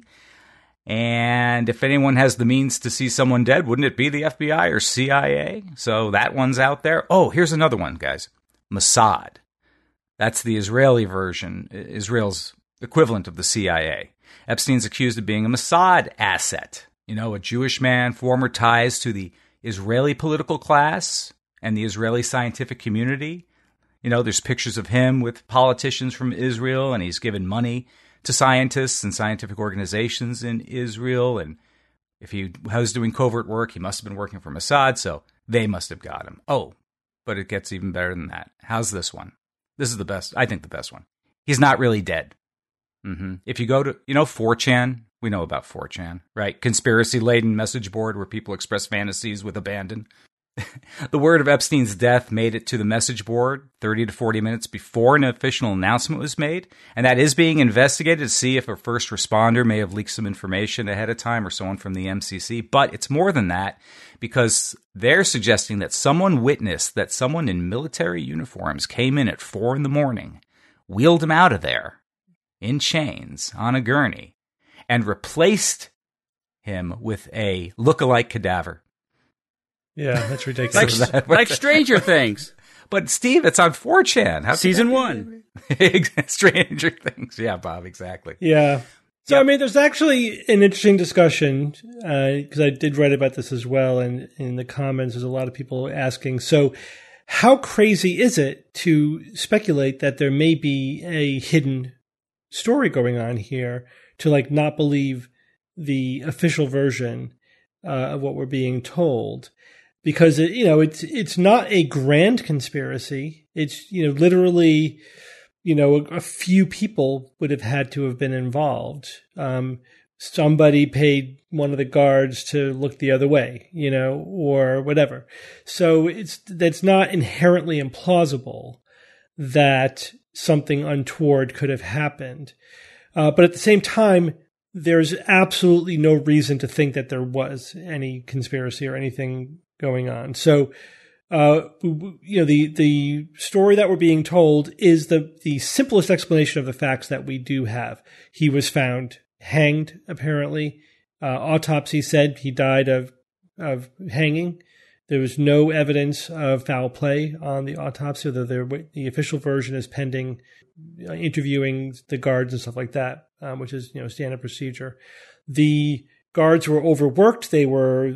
And if anyone has the means to see someone dead, wouldn't it be the FBI or CIA? So that one's out there. Oh, here's another one, guys. Mossad. That's the Israeli version, Israel's equivalent of the CIA. Epstein's accused of being a Mossad asset. You know, a Jewish man, former ties to the Israeli political class and the Israeli scientific community. You know, there's pictures of him with politicians from Israel, and he's given money to scientists and scientific organizations in Israel. And if he was doing covert work, he must have been working for Mossad, so they must have got him. Oh, but it gets even better than that. How's this one? This is the best, I think the best one. He's not really dead. If you go to, 4chan, we know about 4chan, right? Conspiracy-laden message board where people express fantasies with abandon. The word of Epstein's death made it to the message board 30 to 40 minutes before an official announcement was made, and that is being investigated to see if a first responder may have leaked some information ahead of time or someone from the MCC. But it's more than that, because they're suggesting that someone witnessed that someone in military uniforms came in at 4 a.m, wheeled him out of there in chains on a gurney, and replaced him with a look-alike cadaver. Yeah, that's ridiculous. Like Stranger Things. But Steve, it's on 4chan. How Season 1. Stranger Things. Yeah, Bob, exactly. Yeah. So, I mean, there's actually an interesting discussion, because I did write about this as well, and in the comments, there's a lot of people asking, so how crazy is it to speculate that there may be a hidden story going on here to, like, not believe the official version of what we're being told? Because, it's not a grand conspiracy. It's, literally, a few people would have had to have been involved. Somebody paid one of the guards to look the other way, or whatever. So that's not inherently implausible that something untoward could have happened. But at the same time, there's absolutely no reason to think that there was any conspiracy or anything going on. So, the story that we're being told is the simplest explanation of the facts that we do have. He was found hanged, apparently. Autopsy said he died of hanging. There was no evidence of foul play on the autopsy, although the official version is pending interviewing the guards and stuff like that, which is, standard procedure. The guards were overworked. They were,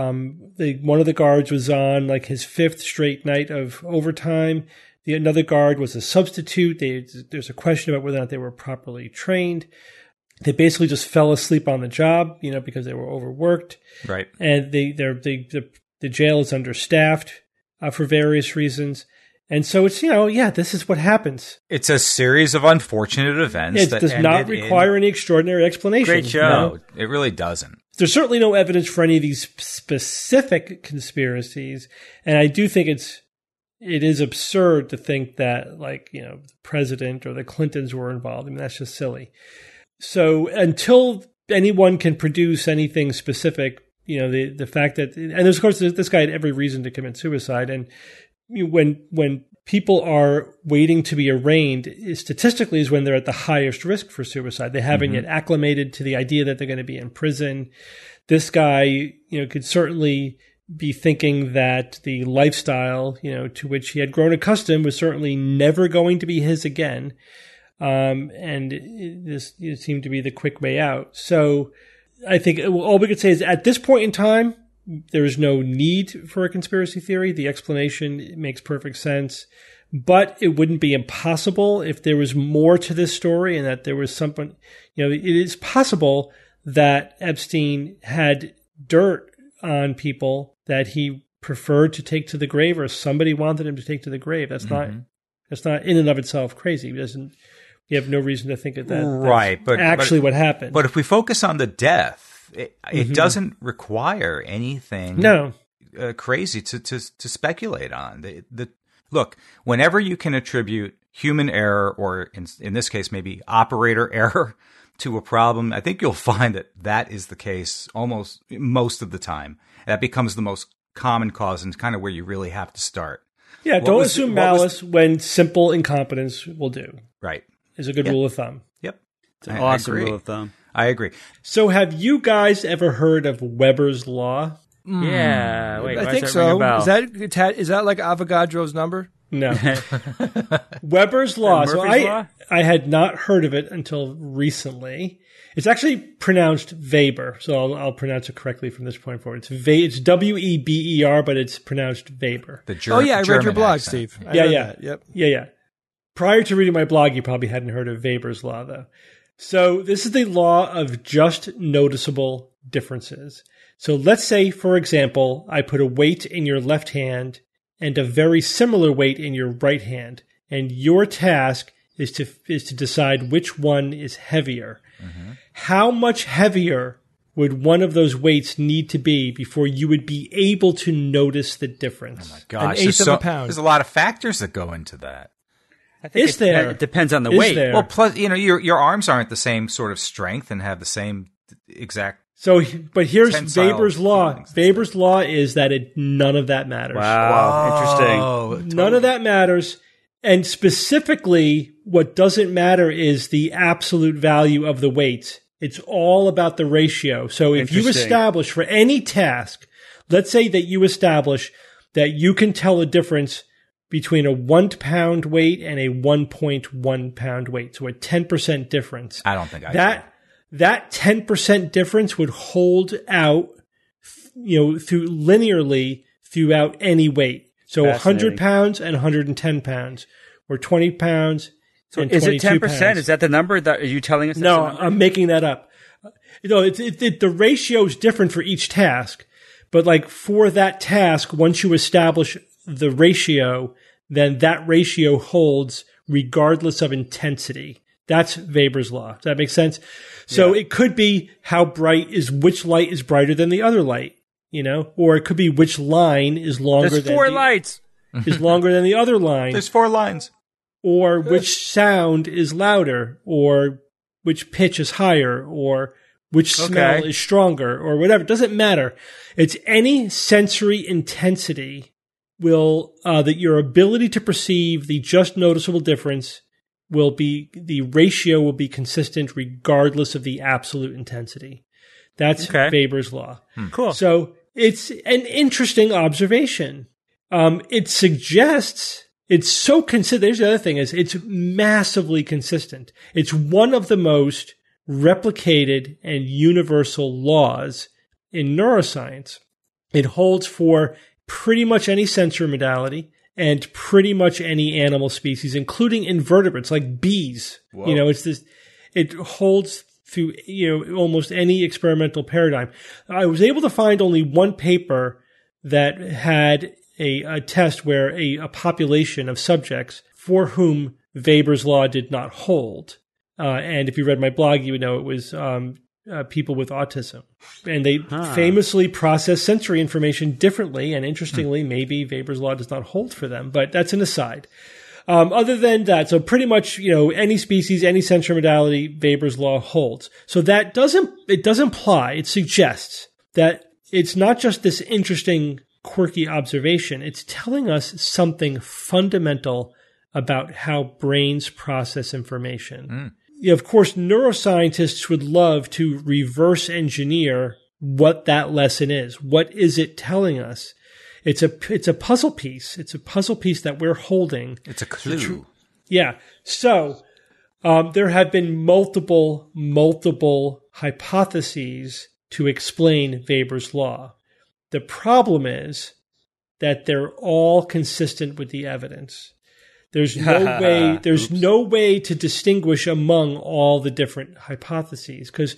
one of the guards was on like his 5th straight night of overtime. Another guard was a substitute. There's a question about whether or not they were properly trained. They basically just fell asleep on the job, because they were overworked. Right. And the jail is understaffed for various reasons. And so it's, this is what happens. It's a series of unfortunate events. It does not require any extraordinary explanation. Great show. No, it really doesn't. There's certainly no evidence for any of these specific conspiracies. And I do think it is absurd to think that, the president or the Clintons were involved. I mean, that's just silly. So until anyone can produce anything specific, the fact that, and of course, this guy had every reason to commit suicide. And when people are waiting to be arraigned, statistically is when they're at the highest risk for suicide. They haven't yet acclimated to the idea that they're going to be in prison. This guy, could certainly be thinking that the lifestyle, to which he had grown accustomed was certainly never going to be his again. And this seemed to be the quick way out. So I think all we could say is at this point in time, there is no need for a conspiracy theory. The explanation makes perfect sense, but it wouldn't be impossible if there was more to this story and that there was something, it is possible that Epstein had dirt on people that he preferred to take to the grave, or somebody wanted him to take to the grave. That's not in and of itself crazy. We have no reason to think that right, but actually what happened. But if we focus on the death, it doesn't require anything crazy to speculate on. Look, whenever you can attribute human error, or in this case maybe operator error, to a problem, I think you'll find that is the case most of the time. That becomes the most common cause and kind of where you really have to start. Yeah, don't assume malice when simple incompetence will do. Right. Is a good rule of thumb. Yep. It's an awesome rule of thumb. I agree. So have you guys ever heard of Weber's Law? Yeah. Wait, I think so. Is that like Avogadro's number? No. Weber's Law. So Law? I had not heard of it until recently. It's actually pronounced Weber, so I'll pronounce it correctly from this point forward. It's Weber, but it's pronounced Weber. I read your blog, accent. Steve. Yeah. Prior to reading my blog, you probably hadn't heard of Weber's Law, though. So this is the law of just noticeable differences. So let's say, for example, I put a weight in your left hand and a very similar weight in your right hand, and your task is to decide which one is heavier. Mm-hmm. How much heavier would one of those weights need to be before you would be able to notice the difference? Oh my gosh, An eighth of a pound. There's a lot of factors that go into that. I think it depends on the weight. There? Well, plus, your arms aren't the same sort of strength and have the same exact. So, but here's Tensile Weber's law. feelings. Weber's law is that none of that matters. Wow, interesting. None of that matters. And specifically, what doesn't matter is the absolute value of the weight. It's all about the ratio. So if you Interesting. establish for any task, let's say that you establish that you can tell a difference between a 1 pound weight and a 1.1 pound weight. So a 10% difference. I don't think That 10% difference would hold out, through linearly throughout any weight. So 100 pounds and 110 pounds, or 20 pounds and 22 Is it 10%? pounds. Is that the number that are you telling us? No, I'm making that up. The ratio is different for each task, but like for that task, once you establish the ratio, then that ratio holds regardless of intensity. That's Weber's law. Does that make sense? So it could be which light is brighter than the other light, or it could be which line is longer There's than four lights. is longer than the other line, There's 4 lines. or which sound is louder, or which pitch is higher, or which smell is stronger, or whatever. It doesn't matter. It's any sensory intensity that your ability to perceive the just noticeable difference the ratio will be consistent regardless of the absolute intensity. That's Weber's law. Cool. So it's an interesting observation. It suggests it's so consistent. There's the other thing is it's massively consistent. It's one of the most replicated and universal laws in neuroscience. It holds for pretty much any sensory modality and pretty much any animal species, including invertebrates like bees. Whoa. It holds through almost any experimental paradigm. I was able to find only one paper that had a test where a population of subjects for whom Weber's law did not hold. And if you read my blog, you would know it was people with autism. And they famously process sensory information differently. And interestingly, maybe Weber's law does not hold for them. But that's an aside. Other than that, so pretty much, any species, any sensory modality, Weber's law holds. So that it does imply, it suggests that it's not just this interesting, quirky observation. It's telling us something fundamental about how brains process information. Of course, neuroscientists would love to reverse engineer what that lesson is. What is it telling us? It's a puzzle piece. It's a puzzle piece that we're holding. It's a clue. Yeah. So there have been multiple hypotheses to explain Weber's law. The problem is that they're all consistent with the evidence. There's no way to distinguish among all the different hypotheses because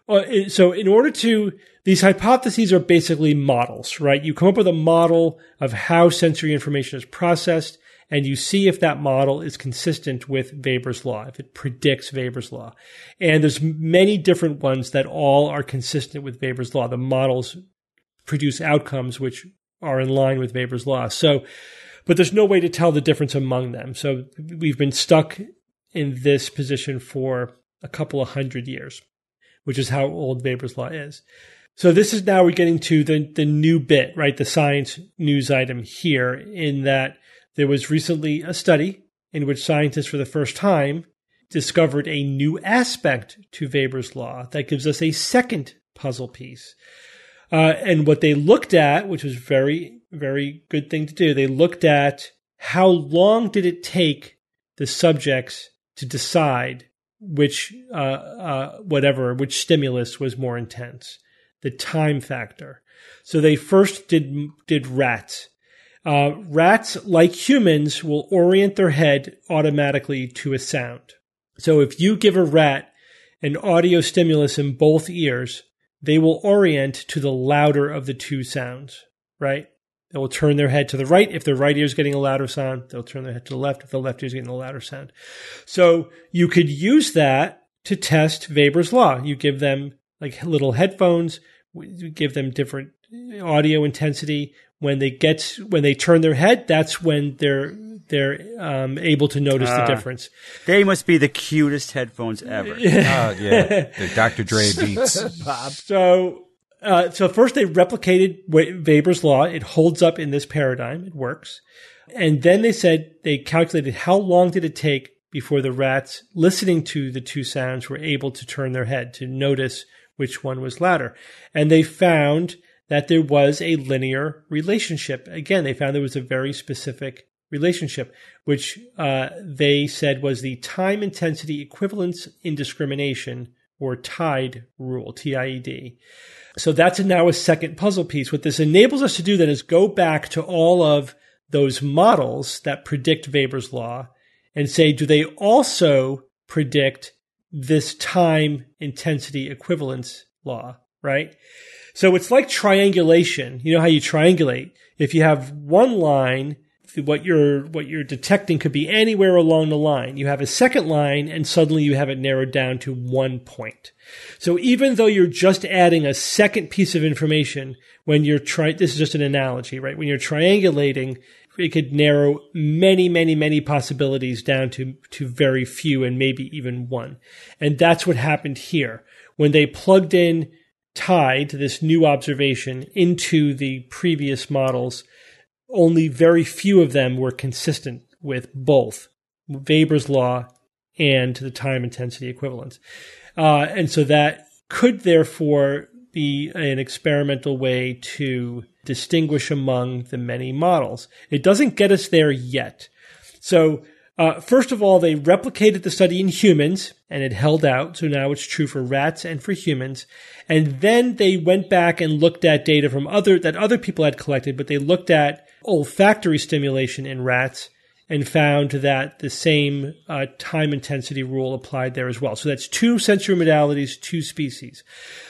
these hypotheses are basically models, right? You come up with a model of how sensory information is processed and you see if that model is consistent with Weber's law, if it predicts Weber's law. And there's many different ones that all are consistent with Weber's law. The models produce outcomes which are in line with Weber's law. But there's no way to tell the difference among them. So we've been stuck in this position for a couple of 100 years, which is how old Weber's law is. So this is now we're getting to the new bit, right? The science news item here, in that there was recently a study in which scientists for the first time discovered a new aspect to Weber's law that gives us a second puzzle piece. And what they looked at, which was very, very good thing to do, they looked at how long did it take the subjects to decide which stimulus was more intense, the time factor. So they first did rats. Rats, like humans, will orient their head automatically to a sound. So if you give a rat an audio stimulus in both ears, they will orient to the louder of the two sounds, right? They will turn their head to the right. If their right ear is getting a louder sound, they'll turn their head to the left if the left ear is getting a louder sound. So you could use that to test Weber's law. You give them like little headphones. We give them different audio intensity. When they turn their head, that's when they're able to notice the difference. They must be the cutest headphones ever. Oh, yeah. The Dr. Dre beats. Bob. So first they replicated Weber's law. It holds up in this paradigm. It works. And then they calculated how long did it take before the rats, listening to the two sounds, were able to turn their head to notice which one was louder. And they found that there was a linear relationship. Again, they found there was a very specific relationship, which they said was the time intensity equivalence indiscrimination, or TIDE rule, TIED. So that's now a second puzzle piece. What this enables us to do then is go back to all of those models that predict Weber's law and say, do they also predict this time intensity equivalence law, right? So it's like triangulation. You know how you triangulate? If you have one line, what you're detecting could be anywhere along the line. You have a second line and suddenly you have it narrowed down to one point. So even though you're just adding a second piece of information, when you're this is just an analogy, right? When you're triangulating, it could narrow many, many, many possibilities down to very few and maybe even one. And that's what happened here. When they plugged in TIDE, this new observation, into the previous models, only very few of them were consistent with both Weber's law and the time intensity equivalence. And so that could therefore be an experimental way to distinguish among the many models. It doesn't get us there yet. So first of all, they replicated the study in humans, and it held out. So now it's true for rats and for humans. And then they went back and looked at data from that other people had collected, but they looked at olfactory stimulation in rats and found that the same time intensity rule applied there as well. So that's two sensory modalities, two species.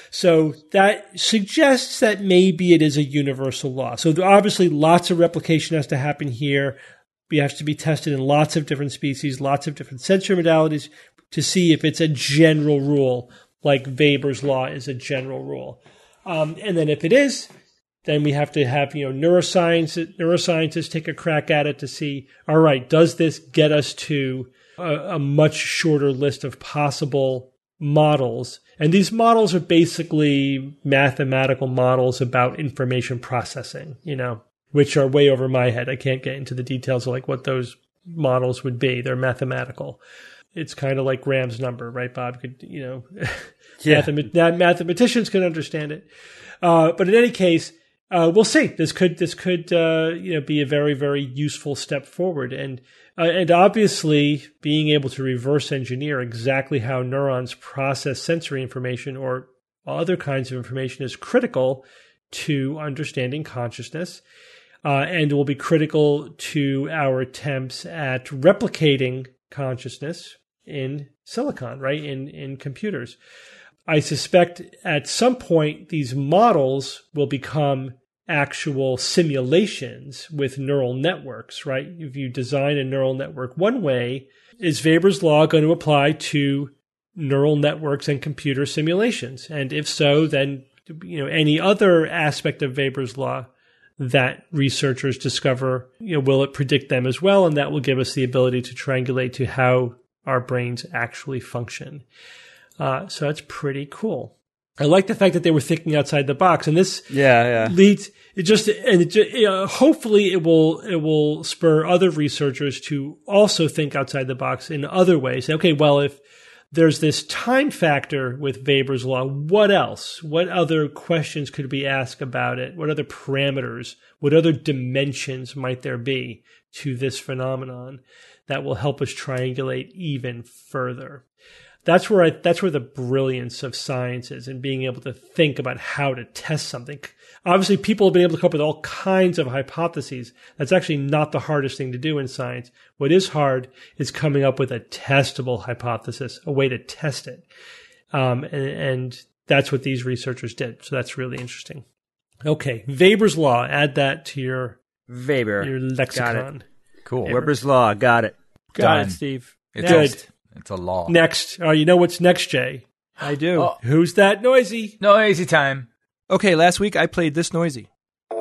So that suggests that maybe it is a universal law. So obviously lots of replication has to happen here. It has to be tested in lots of different species, lots of different sensory modalities to see if it's a general rule, like Weber's law is a general rule. And then if it is, then we have to have neuroscientists take a crack at it to see, all right, does this get us to a much shorter list of possible models? And these models are basically mathematical models about information processing, which are way over my head. I can't get into the details of like what those models would be. They're mathematical. It's kind of like Graham's number, right, Bob? Mathematicians can understand it. But in any case, we'll see. This could be a very, very useful step forward. And obviously being able to reverse engineer exactly how neurons process sensory information or other kinds of information is critical to understanding consciousness. And will be critical to our attempts at replicating consciousness in silicon, right? In computers. I suspect at some point these models will become actual simulations with neural networks, right? If you design a neural network one way, is Weber's law going to apply to neural networks and computer simulations? And if so, then any other aspect of Weber's law that researchers discover, will it predict them as well? And that will give us the ability to triangulate to how our brains actually function. So that's pretty cool. I like the fact that they were thinking outside the box, and this leads. Hopefully it will spur other researchers to also think outside the box in other ways. Okay, well, if there's this time factor with Weber's law, what else? What other questions could be asked about it? What other parameters? What other dimensions might there be to this phenomenon that will help us triangulate even further? That's where the brilliance of science is, in being able to think about how to test something. Obviously, people have been able to come up with all kinds of hypotheses. That's actually not the hardest thing to do in science. What is hard is coming up with a testable hypothesis, a way to test it. And that's what these researchers did. So that's really interesting. Okay, Weber's law. Add that to your lexicon. Got it. Cool. Weber's law. Got it. Got it, Steve. It's a law. Next. You know what's next, Jay? I do. Oh. Who's that noisy? Noisy time. Okay, last week I played this noisy.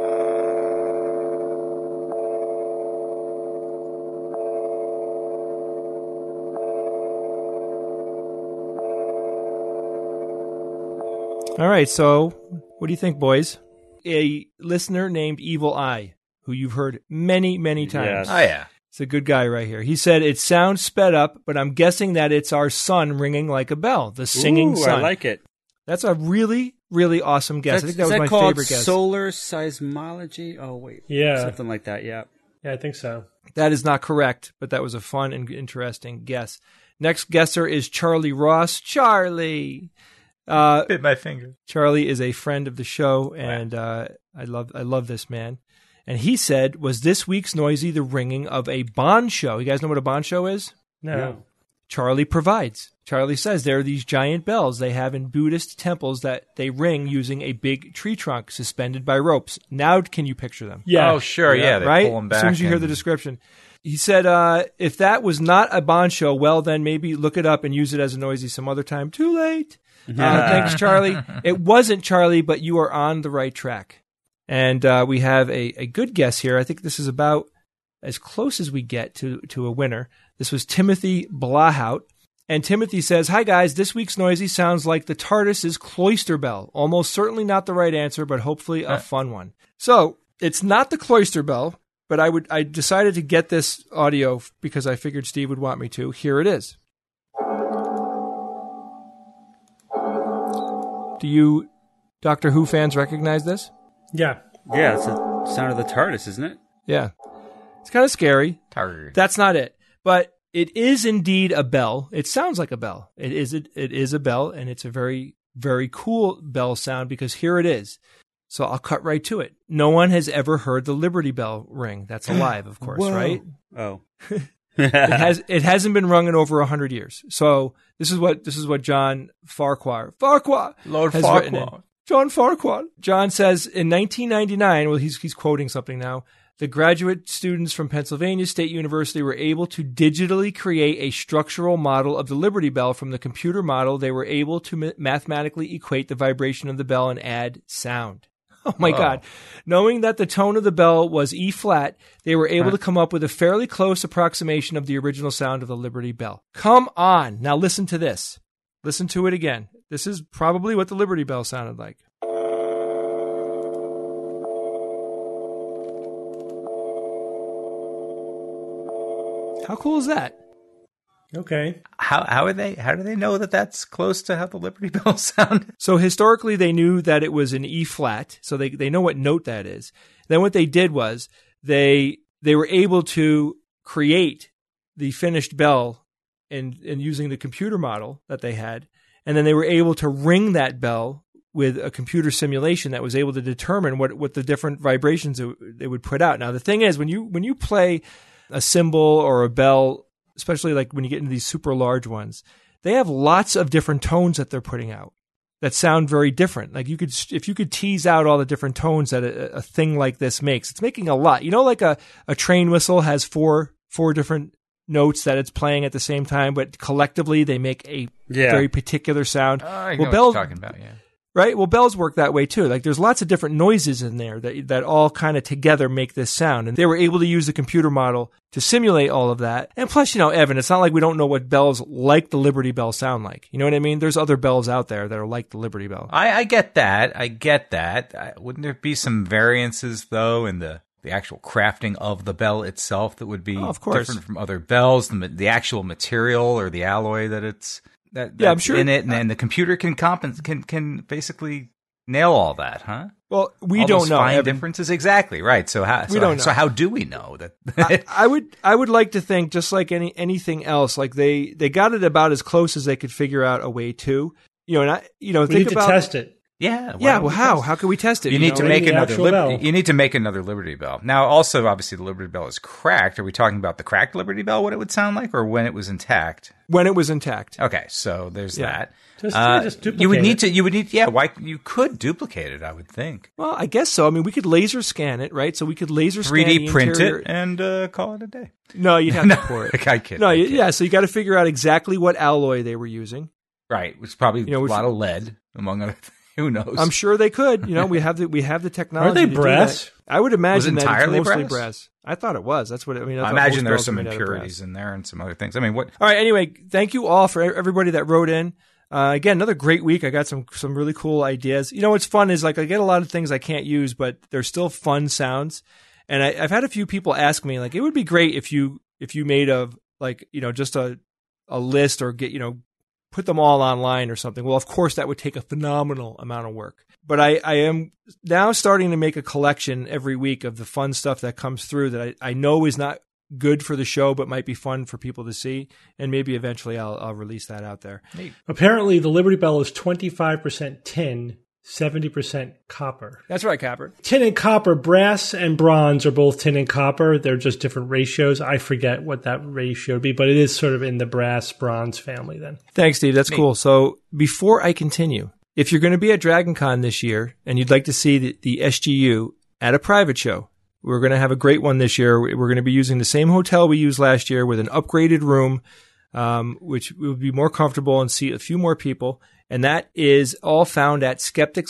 All right, so what do you think, boys? A listener named Evil Eye, who you've heard many, many times. Yes. Oh, yeah. It's a good guy right here. He said, it sounds sped up, but I'm guessing that it's our sun ringing like a bell, the singing Ooh, sun. I like it. That's a really, really awesome guess. I think that was is my called favorite guess. Solar seismology? Oh, wait. Yeah. Something like that, yeah. Yeah, I think so. That is not correct, but that was a fun and interesting guess. Next guesser is Charlie Ross. Charlie! Bit my finger. Charlie is a friend of the show, and I love this man. And he said, was this week's noisy the ringing of a Bon show? You guys know what a Bon show is? No. Charlie provides. Charlie says there are these giant bells they have in Buddhist temples that they ring using a big tree trunk suspended by ropes. Now can you picture them? Yeah. Oh, sure. Yeah. They right? pull them back. As soon as you hear the description. He said, if that was not a Bon show, well, then maybe look it up and use it as a noisy some other time. Too late. Thanks, Charlie. It wasn't Charlie, but you are on the right track. And we have a good guess here. I think this is about as close as we get to a winner. This was Timothy Blahout. And Timothy says, hi, guys. This week's noisy sounds like the TARDIS's cloister bell. Almost certainly not the right answer, but hopefully a fun one. So it's not the cloister bell, but I decided to get this audio because I figured Steve would want me to. Here it is. Do you Doctor Who fans recognize this? Yeah. Yeah, it's the sound of the TARDIS, isn't it? Yeah. It's kind of scary. Tired. That's not it. But it is indeed a bell. It sounds like a bell. It is a bell, and it's a very, very cool bell sound because here it is. So I'll cut right to it. No one has ever heard the Liberty Bell ring. That's alive, of course, Whoa. right? Oh. It hasn't been rung in over 100 years. So this is what John Farquhar Lord has written in. Farquhar. John Farquhar. John says in 1999, well, he's quoting something now. The graduate students from Pennsylvania State University were able to digitally create a structural model of the Liberty Bell from the computer model. They were able to mathematically equate the vibration of the bell and add sound. Oh my God. Knowing that the tone of the bell was E flat, they were able to come up with a fairly close approximation of the original sound of the Liberty Bell. Come on. Now listen to this. Listen to it again. This is probably what the Liberty Bell sounded like. How cool is that? Okay. How do they know that that's close to how the Liberty Bell sounded? So historically, they knew that it was an E flat, so they know what note that is. Then what they did was they were able to create the finished bell and using the computer model that they had, and then they were able to ring that bell with a computer simulation that was able to determine what the different vibrations it would put out. Now the thing is, when you play a cymbal or a bell, especially like when you get into these super large ones, they have lots of different tones that they're putting out that sound very different. Like if you could tease out all the different tones that a thing like this makes, it's making a lot. You know, like a train whistle has four different notes that it's playing at the same time, but collectively they make a very particular sound. I know what you're talking about, yeah. Right? Well, bells work that way too. Like there's lots of different noises in there that all kind of together make this sound. And they were able to use the computer model to simulate all of that. And plus, Evan, it's not like we don't know what bells like the Liberty Bell sound like. You know what I mean? There's other bells out there that are like the Liberty Bell. I get that. Wouldn't there be some variances, though, in the actual crafting of the bell itself that would be different from other bells? The actual material or the alloy that it's... That's I'm sure in it, and the computer can basically nail all that, huh? Well, we all don't those know fine Evan. differences, exactly right. So how we don't know. So how do we know that? I would like to think, just like anything else, like they got it about as close as they could figure out a way to. We think need about to test it. Yeah. Well, how? How can we test it? You need to make another bell. You need to make another Liberty Bell. Now, also, obviously, the Liberty Bell is cracked. Are we talking about the cracked Liberty Bell, what it would sound like, or when it was intact? When it was intact. Okay, so there's that. Just duplicate you could duplicate it, I would think. Well, I guess so. I mean, we could laser scan it, right? So we could laser scan 3D print interior. it and call it a day. No, you'd have to pour it. I kid. No, yeah. So you got to figure out exactly what alloy they were using. Right. It was probably You know, a lot of lead, among other things. Who knows? I'm sure they could. You know, we have the technology. Are they to do brass? that. I would imagine Was it that it's entirely mostly brass? brass. I thought it was. That's what I mean. I thought imagine most there's girls some were made out of brass. impurities in there and some other things. I mean, what? All right. Anyway, thank you all for everybody that wrote in. Again, another great week. I got some really cool ideas. You know, what's fun is like I get a lot of things I can't use, but they're still fun sounds. And I've had a few people ask me like, it would be great if you made just a list or put them all online or something. Well, of course, that would take a phenomenal amount of work. But I am now starting to make a collection every week of the fun stuff that comes through that I know is not good for the show, but might be fun for people to see. And maybe eventually I'll release that out there. Apparently, the Liberty Bell is 25% tin, 70% copper. That's right, Copper. Tin and copper, brass and bronze are both tin and copper. They're just different ratios. I forget what that ratio would be, but it is sort of in the brass-bronze family then. Thanks, Steve. That's cool. So before I continue, if you're going to be at DragonCon this year and you'd like to see the SGU at a private show, we're going to have a great one this year. We're going to be using the same hotel we used last year with an upgraded room, which will be more comfortable and seat a few more people. And that is all found at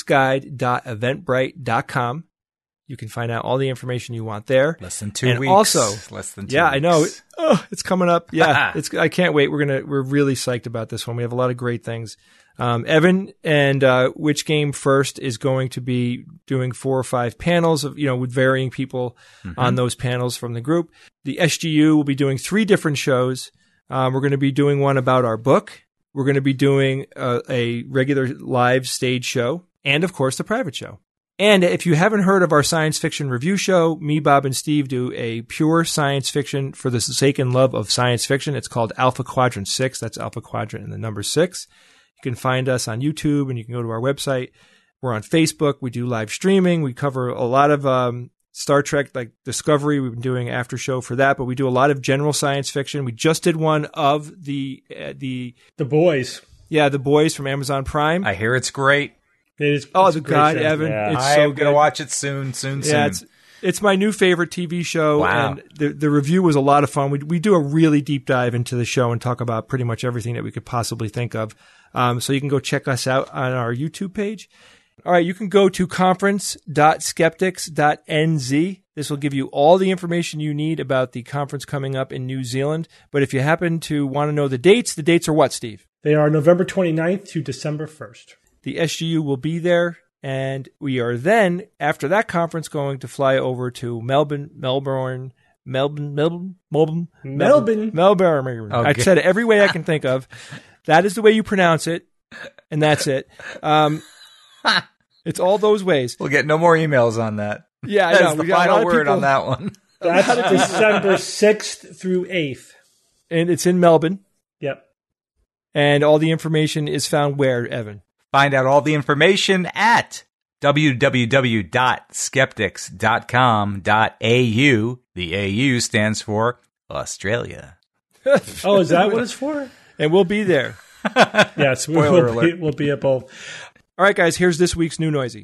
skepticsguide.eventbrite.com. You can find out all the information you want there. Less than 2 and weeks. Also, less than 2 yeah, weeks. I know. It's coming up. Yeah, I can't wait. We're really psyched about this one. We have a lot of great things. Evan and Which Game First is going to be doing 4 or 5 panels of, with varying people on those panels from the group. The SGU will be doing 3 different shows. We're going to be doing one about our book. We're going to be doing a regular live stage show and, of course, the private show. And if you haven't heard of our science fiction review show, me, Bob, and Steve do a pure science fiction for the sake and love of science fiction. It's called Alpha Quadrant 6. That's Alpha Quadrant and the number 6. You can find us on YouTube and you can go to our website. We're on Facebook. We do live streaming. We cover a lot of Star Trek, like Discovery. We've been doing after show for that, but we do a lot of general science fiction. We just did one of the Boys. Yeah, The Boys from Amazon Prime. I hear it's great. It is. Oh, it's the a great God, show. Evan. Yeah. It's so I'm good. going to watch it soon. Yeah, it's my new favorite TV show. Wow. And the review was a lot of fun. We do a really deep dive into the show and talk about pretty much everything that we could possibly think of. So you can go check us out on our YouTube page. All right, you can go to conference.skeptics.nz. This will give you all the information you need about the conference coming up in New Zealand. But if you happen to want to know the dates are what, Steve? They are November 29th to December 1st. The SGU will be there, and we are then, after that conference, going to fly over to Melbourne. Melbourne. I said it every way I can think of. That is the way you pronounce it, and that's it. It's all those ways. We'll get no more emails on that. Yeah, I That's know. the We got a lot final of word people- on that one. That's December 6th through 8th. And it's in Melbourne, Yep. and all the information is found where, Evan? Find out all the information at www.skeptics.com.au. The AU stands for Australia. Oh, is that what it's for? And we'll be there. Yes, Spoiler alert. we'll be at both. All right, guys, here's this week's New Noisy.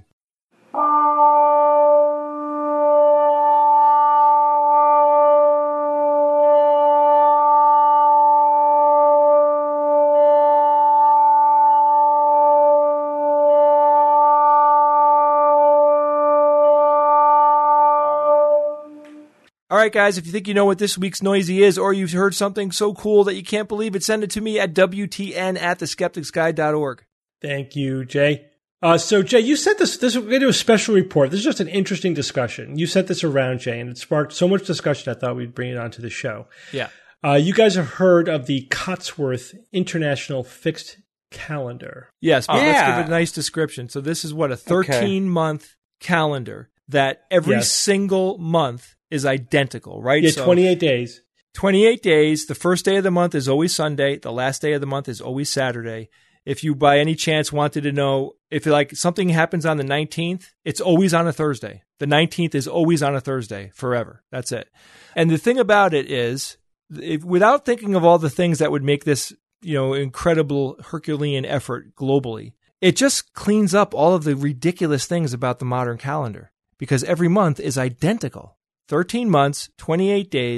All right, guys, if you think you know what this week's Noisy is, or you've heard something so cool that you can't believe it, send it to me at WTN@theskepticsguide.org. Thank you, Jay. So, Jay, you sent this. We're going to do a special report. This is just an interesting discussion. You sent this around, Jay, and it sparked so much discussion I thought we'd bring it onto the show. Yeah. You guys have heard of the Cotsworth International Fixed Calendar. Yes, but let's Yeah. give it a nice description. So this is what, a 13-month calendar that every Yes. single month is identical, right? Yeah, So 28 days. 28 days. The first day of the month is always Sunday. The last day of the month is always Saturday. If you by any chance wanted to know if like something happens on the 19th, it's always on a Thursday. The 19th is always on a Thursday forever. That's it. And the thing about it is, without thinking of all the things that would make this, incredible Herculean effort globally, it just cleans up all of the ridiculous things about the modern calendar because every month is identical. 13 months, 28 days,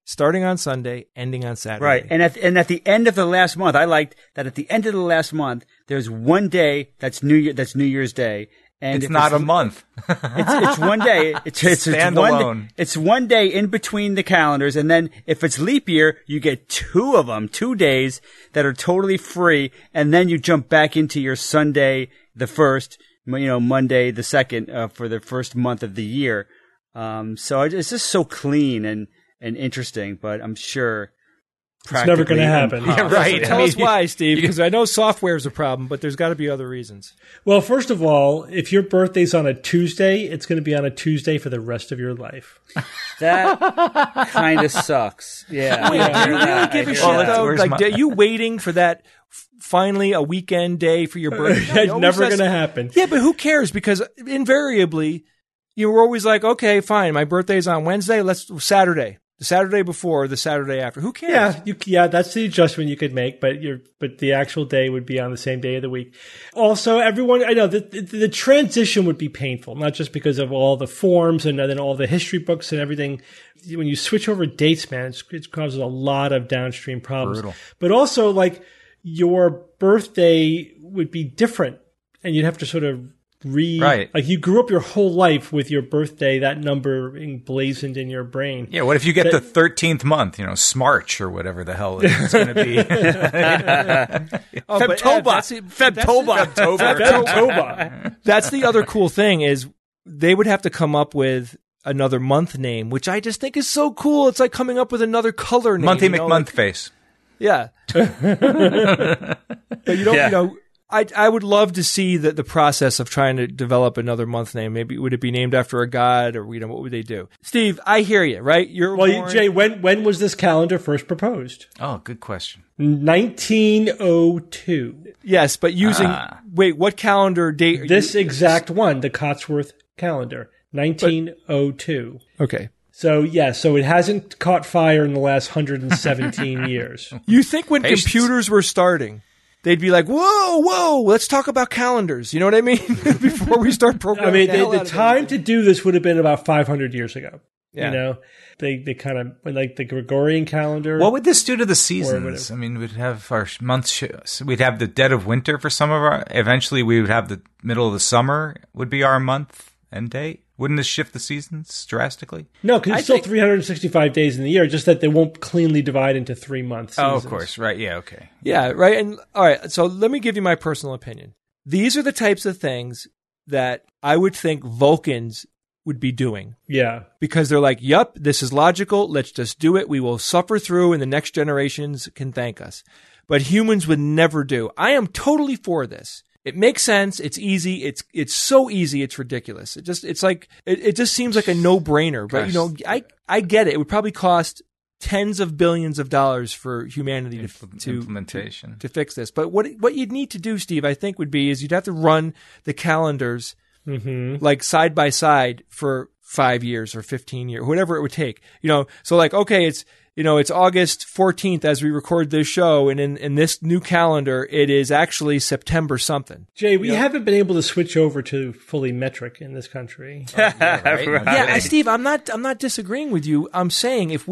starting on Sunday, ending on Saturday. Right. And at the end of the last month, I liked that at the end of the last month, there's one day that's New Year's Day. And it's not a month. It's one day. It's standalone. It's one day in between the calendars, and then if it's leap year, you get 2 of them, 2 days that are totally free, and then you jump back into your Sunday the 1st, Monday the 2nd for the first month of the year. So it's just so clean and interesting, but I'm sure. It's never going to happen. Yeah, right. Tell us why, Steve, because I know software is a problem, but there's got to be other reasons. Well, first of all, if your birthday's on a Tuesday, it's going to be on a Tuesday for the rest of your life. That kind of sucks. Yeah. Wait, do you really give a shit, though? Like, are you waiting for that finally a weekend day for your birthday? It's never going to happen. Yeah, but who cares? Because invariably, you were always like, okay, fine, my birthday's on Wednesday, let's Saturday. The Saturday before, the Saturday after. Who cares? Yeah, that's the adjustment you could make, but the actual day would be on the same day of the week. Also, everyone, I know the transition would be painful, not just because of all the forms and then all the history books and everything. When you switch over dates, man, it causes a lot of downstream problems. Brutal. But also, like, your birthday would be different, and you'd have to sort of right. Like you grew up your whole life with your birthday, that number emblazoned in your brain. Yeah, what if you get the 13th month, Smarch or whatever the hell it's going to be? Febtober. That's the other cool thing is they would have to come up with another month name, which I just think is so cool. It's like coming up with another color name. Monthy McMonthface. Yeah. But I would love to see the process of trying to develop another month name. Maybe would it be named after a god, or what would they do? Steve, I hear you, right? Jay, when was this calendar first proposed? Oh, good question. 1902. Yes, but using what calendar date? This exact one, the Cotsworth calendar, 1902. Okay. So it hasn't caught fire in the last 117 years. You think when computers were starting, they'd be like, whoa, let's talk about calendars. You know what I mean? Before we start programming. The time to do this would have been about 500 years ago. Yeah. They kind of, like the Gregorian calendar. What would this do to the seasons? I mean, we'd have our months, we'd have the dead of winter for some of eventually we would have the middle of the summer would be our month and date. Wouldn't this shift the seasons drastically? No, because it's still 365 days in the year, just that they won't cleanly divide into 3 month seasons. Oh, of course. Right. Yeah. Okay. Yeah. Right. And all right. So let me give you my personal opinion. These are the types of things that I would think Vulcans would be doing. Yeah. Because they're like, yup, this is logical. Let's just do it. We will suffer through and the next generations can thank us. But humans would never do. I am totally for this. It makes sense. It's easy. It's so easy. It's ridiculous. It just seems like a no-brainer. But I get it. It would probably cost tens of billions of dollars for humanity to fix this. But what you'd need to do, Steve, I think is you'd have to run the calendars like side by side for 5 years or 15 years, whatever it would take. So like, okay, it's August 14th as we record this show, and in this new calendar, it is actually September something. Jay, we haven't been able to switch over to fully metric in this country. Yeah, Steve, I'm not disagreeing with you. I'm saying if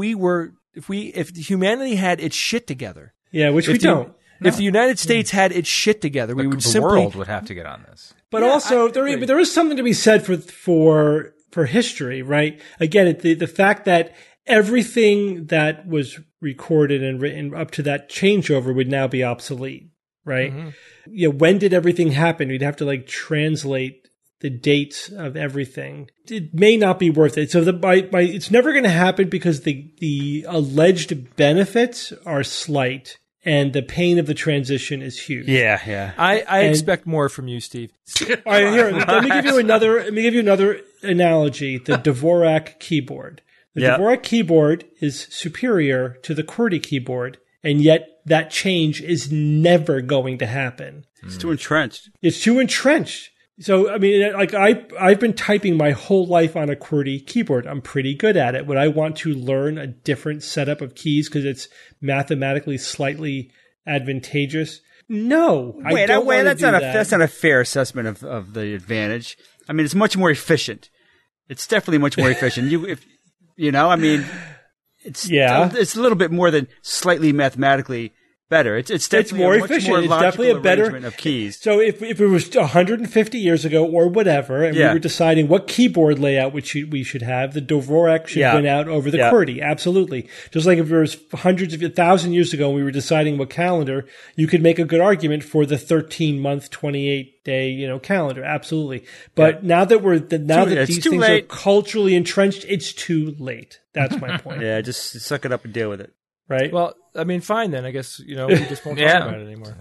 humanity had its shit together. Yeah, which we don't. If the United States had its shit together, we would simply... The world would have to get on this. But also, there is something to be said for history, right? Again, the fact that everything that was recorded and written up to that changeover would now be obsolete, right? Mm-hmm. When did everything happen? We'd have to translate the dates of everything. It may not be worth it. So it's never going to happen because the alleged benefits are slight and the pain of the transition is huge. Yeah. I expect more from you, Steve. All right, here, let me give you another analogy, the Dvorak keyboard. The Dvorak keyboard is superior to the QWERTY keyboard, and yet that change is never going to happen. It's too entrenched. It's too entrenched. So, I mean, I've been typing my whole life on a QWERTY keyboard. I'm pretty good at it. Would I want to learn a different setup of keys because it's mathematically slightly advantageous? No. That's not a fair assessment of the advantage. I mean, it's much more efficient. It's definitely much more efficient. it's Yeah. it's a little bit more than slightly mathematically better. It's definitely more a much efficient. More It's logical definitely a better arrangement of keys. So if it was 150 years ago or whatever, and we Yeah. were deciding what keyboard layout we should have, the Dvorak should Yeah. win out over the Yeah. QWERTY. Absolutely. Just like if it was hundreds of 1,000 years ago and we were deciding what calendar, you could make a good argument for the 13-month, 28-day, calendar. Absolutely. But now that It's these too things late. are culturally entrenched, it's too late. That's my point. Yeah, just suck it up and deal with it. Right? Well, I mean, fine then. I guess we just won't talk Yeah. about it anymore.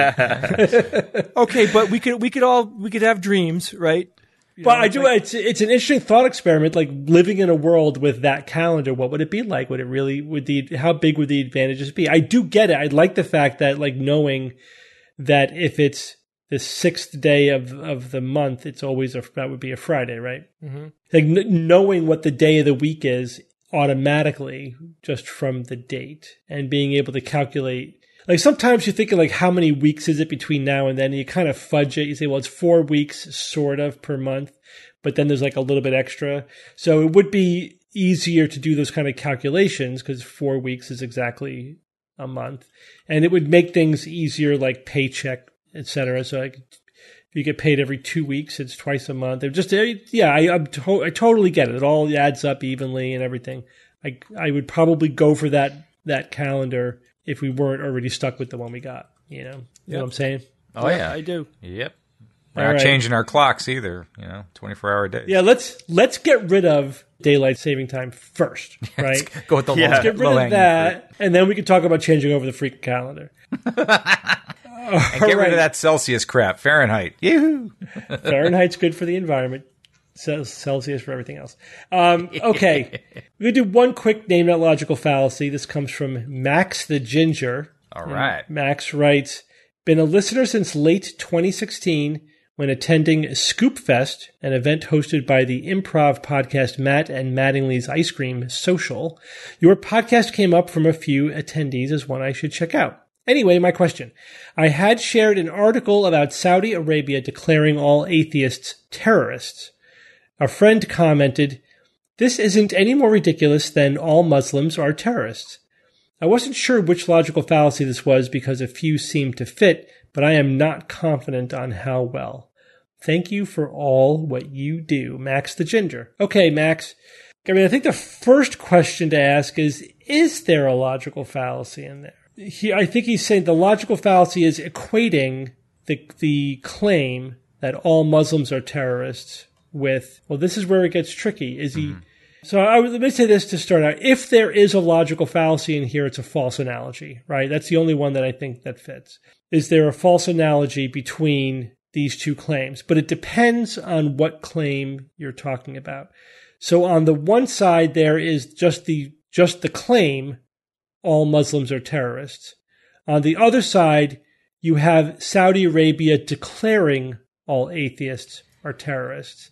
That's- Okay, but we could have dreams, right? But I do. It's an interesting thought experiment. Like living in a world with that calendar, what would it be like? How big would the advantages be? I do get it. I like the fact that knowing that if it's the 6th day of the month, it's always that would be a Friday, right? Mm-hmm. Like knowing what the day of the week is automatically just from the date and being able to calculate. Like sometimes you're thinking how many weeks is it between now and then? And you kind of fudge it. You say, well, it's 4 weeks sort of per month, but then there's a little bit extra. So it would be easier to do those kind of calculations because 4 weeks is exactly a month. And it would make things easier like paycheck, etc. So if you get paid every 2 weeks, it's twice a month. I totally get it. It all adds up evenly and everything. I would probably go for that calendar if we weren't already stuck with the one we got. You know what I'm saying? oh yeah, I do. Yep. We're All not right. changing our clocks either. 24-hour days. Yeah, let's get rid of daylight saving time first, right? Go with the Yeah. low, Get rid low-hanging of that, and then we can talk about changing over the freaking calendar. fruit. And get rid of that Celsius crap. Fahrenheit. Yoo-hoo. Fahrenheit's good for the environment. Celsius for everything else. Okay. We're going to do one quick name not logical fallacy. This comes from Max the Ginger. All right. Max writes, been a listener since late 2016 when attending Scoop Fest, an event hosted by the improv podcast Matt and Mattingly's Ice Cream Social. Your podcast came up from a few attendees as one I should check out. Anyway, my question. I had shared an article about Saudi Arabia declaring all atheists terrorists. A friend commented, this isn't any more ridiculous than all Muslims are terrorists. I wasn't sure which logical fallacy this was because a few seemed to fit, but I am not confident on how well. Thank you for all what you do, Max the Ginger. Okay, Max. I think the first question to ask is there a logical fallacy in there? I think he's saying the logical fallacy is equating the claim that all Muslims are terrorists with, well, this is where it gets tricky. Is he? So let me say this to start out. If there is a logical fallacy in here, it's a false analogy, right? That's the only one that I think that fits. Is there a false analogy between these two claims? But it depends on what claim you're talking about. So on the one side, there is just the claim, all Muslims are terrorists. On the other side, you have Saudi Arabia declaring all atheists are terrorists.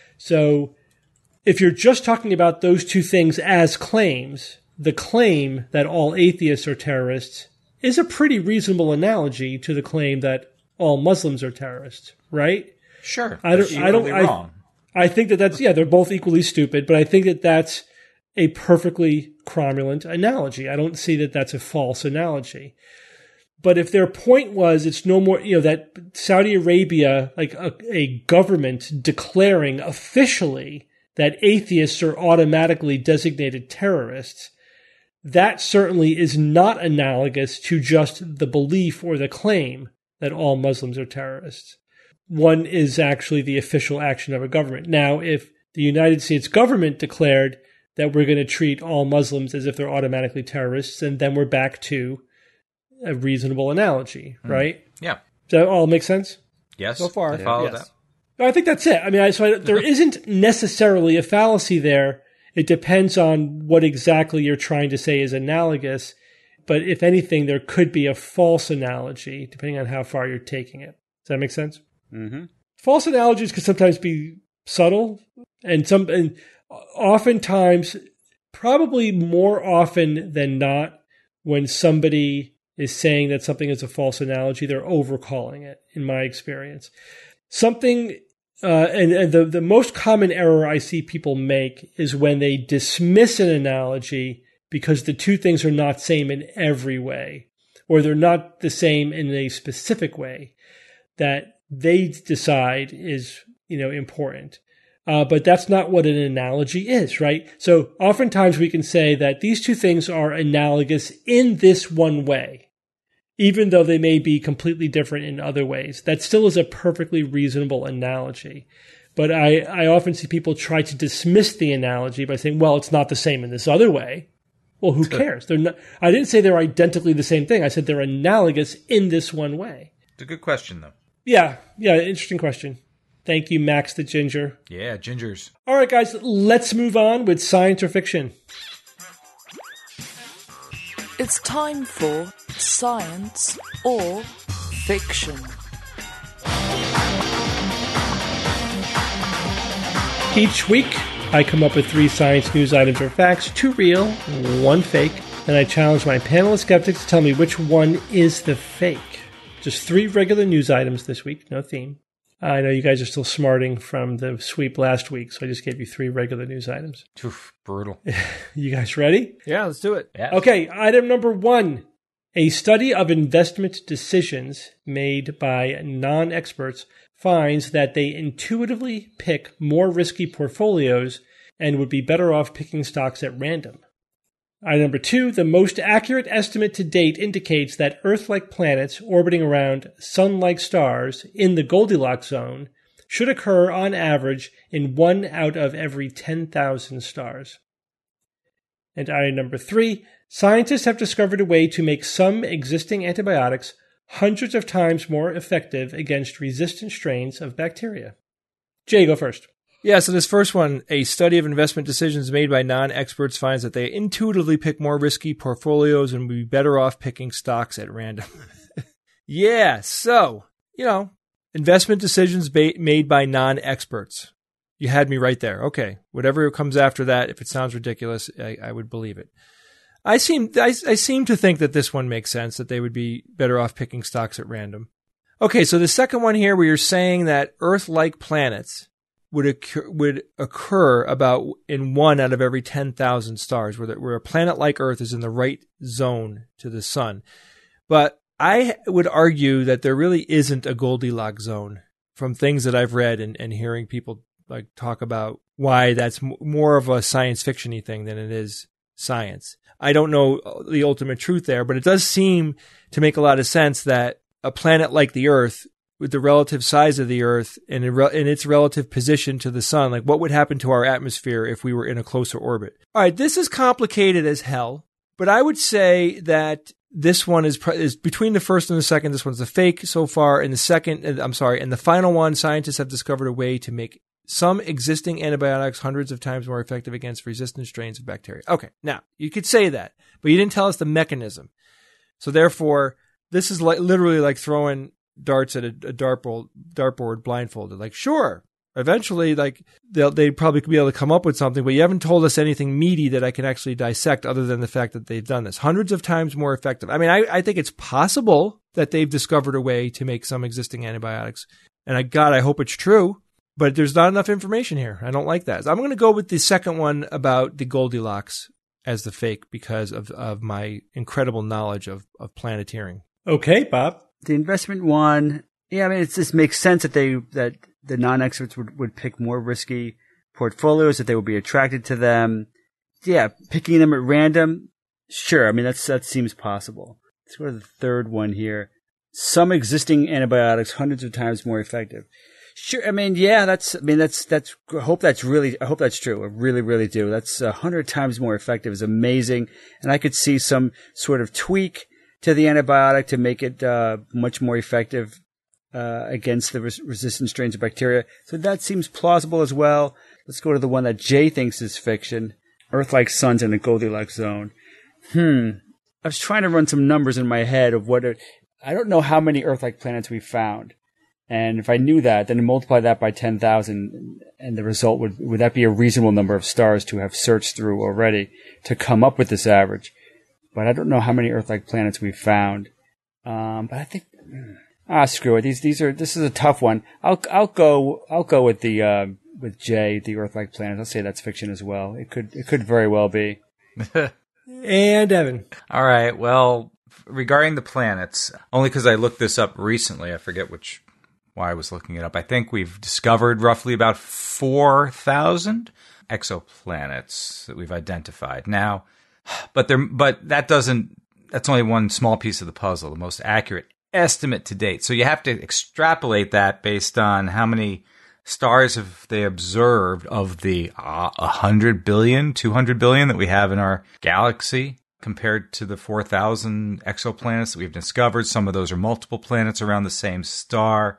So if you're just talking about those two things as claims, the claim that all atheists are terrorists is a pretty reasonable analogy to the claim that all Muslims are terrorists, right? Sure. I don't- But I don't- equally wrong. I think that's, they're both equally stupid, but I think that that's a perfectly cromulent analogy. I don't see that that's a false analogy. But if their point was it's no more, that Saudi Arabia, like a government declaring officially that atheists are automatically designated terrorists, that certainly is not analogous to just the belief or the claim that all Muslims are terrorists. One is actually the official action of a government. Now, if the United States government declared that we're going to treat all Muslims as if they're automatically terrorists, and then we're back to a reasonable analogy, right? Yeah. Does that all make sense? Yes. So far, I follow yes. that. I think that's it. I mean, there isn't necessarily a fallacy there. It depends on what exactly you're trying to say is analogous. But if anything, there could be a false analogy, depending on how far you're taking it. Does that make sense? Mm-hmm. False analogies can sometimes be subtle, and oftentimes, probably more often than not, when somebody is saying that something is a false analogy, they're overcalling it, in my experience. Something, and the most common error I see people make is when they dismiss an analogy because the two things are not same in every way, or they're not the same in a specific way that they decide is, important. But that's not what an analogy is, right? So oftentimes we can say that these two things are analogous in this one way, even though they may be completely different in other ways. That still is a perfectly reasonable analogy. But I often see people try to dismiss the analogy by saying, well, it's not the same in this other way. Well, who cares? They're not. I didn't say they're identically the same thing. I said they're analogous in this one way. It's a good question, though. Yeah, interesting question. Thank you, Max the Ginger. Yeah, gingers. All right, guys, let's move on with science or fiction. It's time for science or fiction. Each week, I come up with 3 science news items or facts, 2 real, 1 fake, and I challenge my panel of skeptics to tell me which one is the fake. Just 3 regular news items this week, no theme. I know you guys are still smarting from the sweep last week, so I just gave you 3 regular news items. Oof, brutal. You guys ready? Yeah, let's do it. Yeah. Okay, item number 1. A study of investment decisions made by non-experts finds that they intuitively pick more risky portfolios and would be better off picking stocks at random. Item number 2, the most accurate estimate to date indicates that Earth-like planets orbiting around Sun-like stars in the Goldilocks zone should occur on average in 1 out of every 10,000 stars. And item number 3, scientists have discovered a way to make some existing antibiotics hundreds of times more effective against resistant strains of bacteria. Jay, go first. Yeah, so this first one, a study of investment decisions made by non-experts finds that they intuitively pick more risky portfolios and would be better off picking stocks at random. Yeah, so, investment decisions made by non-experts. You had me right there. Okay, whatever comes after that, if it sounds ridiculous, I would believe it. I seem to think that this one makes sense, that they would be better off picking stocks at random. Okay, so the second one here where you're saying that Earth-like planets would occur about in 1 out of every 10,000 stars, where a planet like Earth is in the right zone to the sun. But I would argue that there really isn't a Goldilocks zone from things that I've read and hearing people like talk about why that's more of a science fiction-y thing than it is science. I don't know the ultimate truth there, but it does seem to make a lot of sense that a planet like the Earth, with the relative size of the Earth and in its relative position to the sun, like what would happen to our atmosphere if we were in a closer orbit? All right, this is complicated as hell, but I would say that this one is between the first and the second. This one's a fake so far. And the final one, scientists have discovered a way to make some existing antibiotics hundreds of times more effective against resistant strains of bacteria. Okay, now you could say that, but you didn't tell us the mechanism. So therefore, this is literally like throwing darts at a dartboard blindfolded. Like, sure, eventually, like they probably could be able to come up with something, but you haven't told us anything meaty that I can actually dissect other than the fact that they've done this. Hundreds of times more effective. I mean, I think it's possible that they've discovered a way to make some existing antibiotics. And I hope it's true, but there's not enough information here. I don't like that. So I'm going to go with the second one about the Goldilocks as the fake because of my incredible knowledge of planeteering. Okay, Bob. The investment one, yeah, I mean, it just makes sense that the non-experts would pick more risky portfolios, that they would be attracted to them. Yeah, picking them at random, sure. I mean, that seems possible. Let's go to the third one here. Some existing antibiotics hundreds of times more effective. Sure. I mean, yeah, I hope that's true. I really, really do. That's 100 times more effective is amazing. And I could see some sort of tweak to the antibiotic to make it much more effective against the resistant strains of bacteria. So that seems plausible as well. Let's go to the one that Jay thinks is fiction. Earth-like suns in the Goldilocks zone. I was trying to run some numbers in my head of I don't know how many Earth-like planets we found. And if I knew that, then multiply that by 10,000, and the result would that be a reasonable number of stars to have searched through already to come up with this average? But I don't know how many Earth-like planets we've found. But I think screw it. This is a tough one. I'll go with with Jay, the Earth-like planets. I'll say that's fiction as well. It could very well be. And Evan. All right. Well, regarding the planets, only because I looked this up recently, I forget why I was looking it up. I think we've discovered roughly about 4,000 exoplanets that we've identified now. But that's only one small piece of the puzzle, the most accurate estimate to date. So you have to extrapolate that based on how many stars have they observed of the 100 billion, 200 billion that we have in our galaxy compared to the 4,000 exoplanets that we've discovered. Some of those are multiple planets around the same star.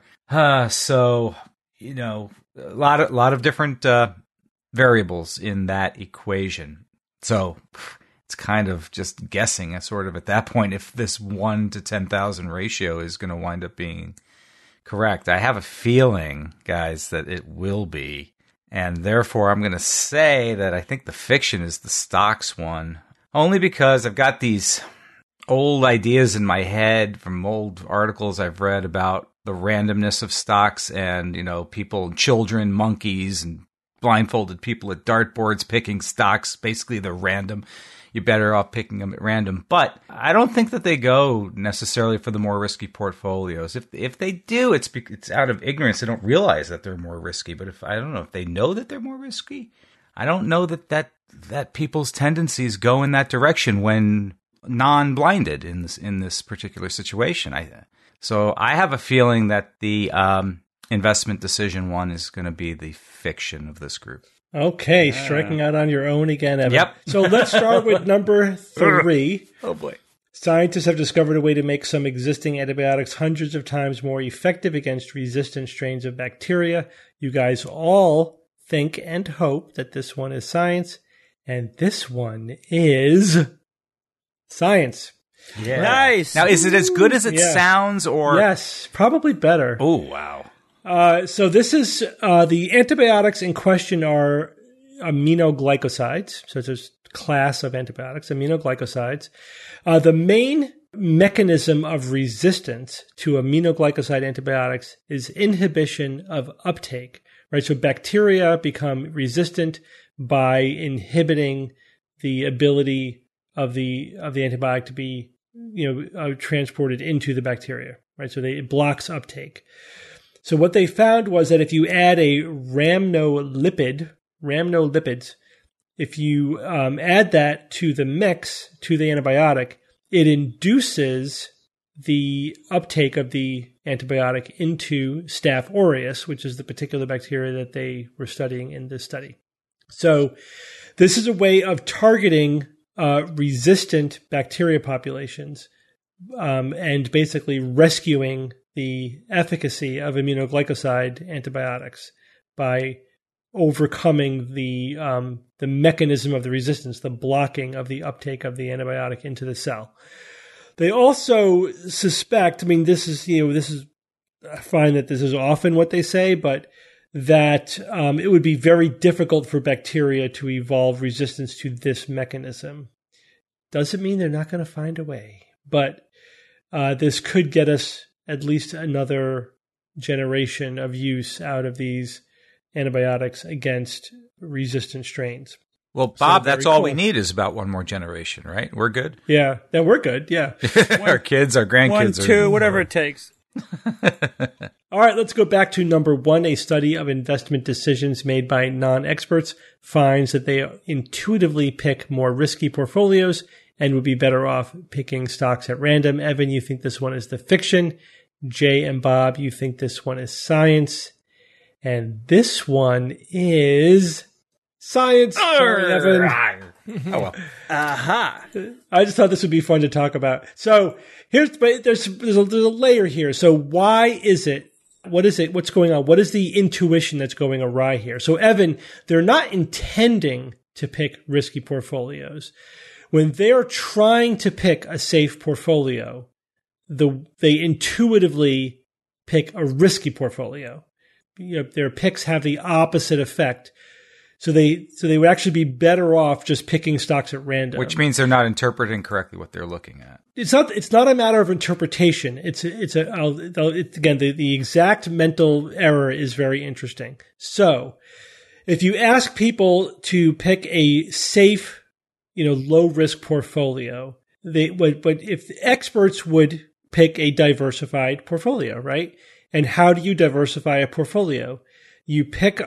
So, a lot of different variables in that equation. So it's kind of just guessing sort of at that point if this 1 to 10,000 ratio is going to wind up being correct. I have a feeling, guys, that it will be. And therefore, I'm going to say that I think the fiction is the stocks one. Only because I've got these old ideas in my head from old articles I've read about the randomness of stocks and, people, children, monkeys, and blindfolded people at dartboards picking stocks. Basically, they're random. You're better off picking them at random. But I don't think that they go necessarily for the more risky portfolios. If they do, it's out of ignorance. They don't realize that they're more risky. But I don't know if they know that they're more risky. I don't know that people's tendencies go in that direction when non-blinded in this particular situation. So I have a feeling that the investment decision one is going to be the fiction of this group. Okay, striking out on your own again, Evan. Yep. So let's start with number 3. Oh, boy. Scientists have discovered a way to make some existing antibiotics hundreds of times more effective against resistant strains of bacteria. You guys all think and hope that this one is science, and this one is science. Yeah. Nice. Now, is it as good as it sounds, or? Yes, probably better. Oh, wow. So this is the antibiotics in question are aminoglycosides. So it's a class of antibiotics, aminoglycosides. The main mechanism of resistance to aminoglycoside antibiotics is inhibition of uptake. Right, so bacteria become resistant by inhibiting the ability of the antibiotic to be transported into the bacteria. Right, so it blocks uptake. So what they found was that if you add a rhamnolipids, if you add that to the mix, to the antibiotic, it induces the uptake of the antibiotic into Staph aureus, which is the particular bacteria that they were studying in this study. So this is a way of targeting resistant bacteria populations and basically rescuing the efficacy of aminoglycoside antibiotics by overcoming the mechanism of the resistance, the blocking of the uptake of the antibiotic into the cell. They also suspect, I find that this is often what they say, but that it would be very difficult for bacteria to evolve resistance to this mechanism. Doesn't mean they're not going to find a way, but this could get us at least another generation of use out of these antibiotics against resistant strains. Well, Bob, So that's very all cool. we need is about one more generation, right? We're good. Yeah, then we're good. Yeah. Our kids, our grandkids 1, are 2, whatever it takes. All right, let's go back to number 1. A study of investment decisions made by non-experts finds that they intuitively pick more risky portfolios and would be better off picking stocks at random. Evan, you think this one is the fiction. Jay and Bob, you think this one is science. And this one is science. Sorry, Evan. Oh, well. Aha. I just thought this would be fun to talk about. So there's a layer here. So why is it? What is it? What's going on? What is the intuition that's going awry here? So Evan, they're not intending to pick risky portfolios. When they're trying to pick a safe portfolio, they intuitively pick a risky portfolio. Their picks have the opposite effect. So they would actually be better off just picking stocks at random. Which means they're not interpreting correctly what they're looking at. It's not a matter of interpretation. Again, the exact mental error is very interesting. So if you ask people to pick a safe low risk portfolio, but if experts would pick a diversified portfolio, right? And how do you diversify a portfolio? You pick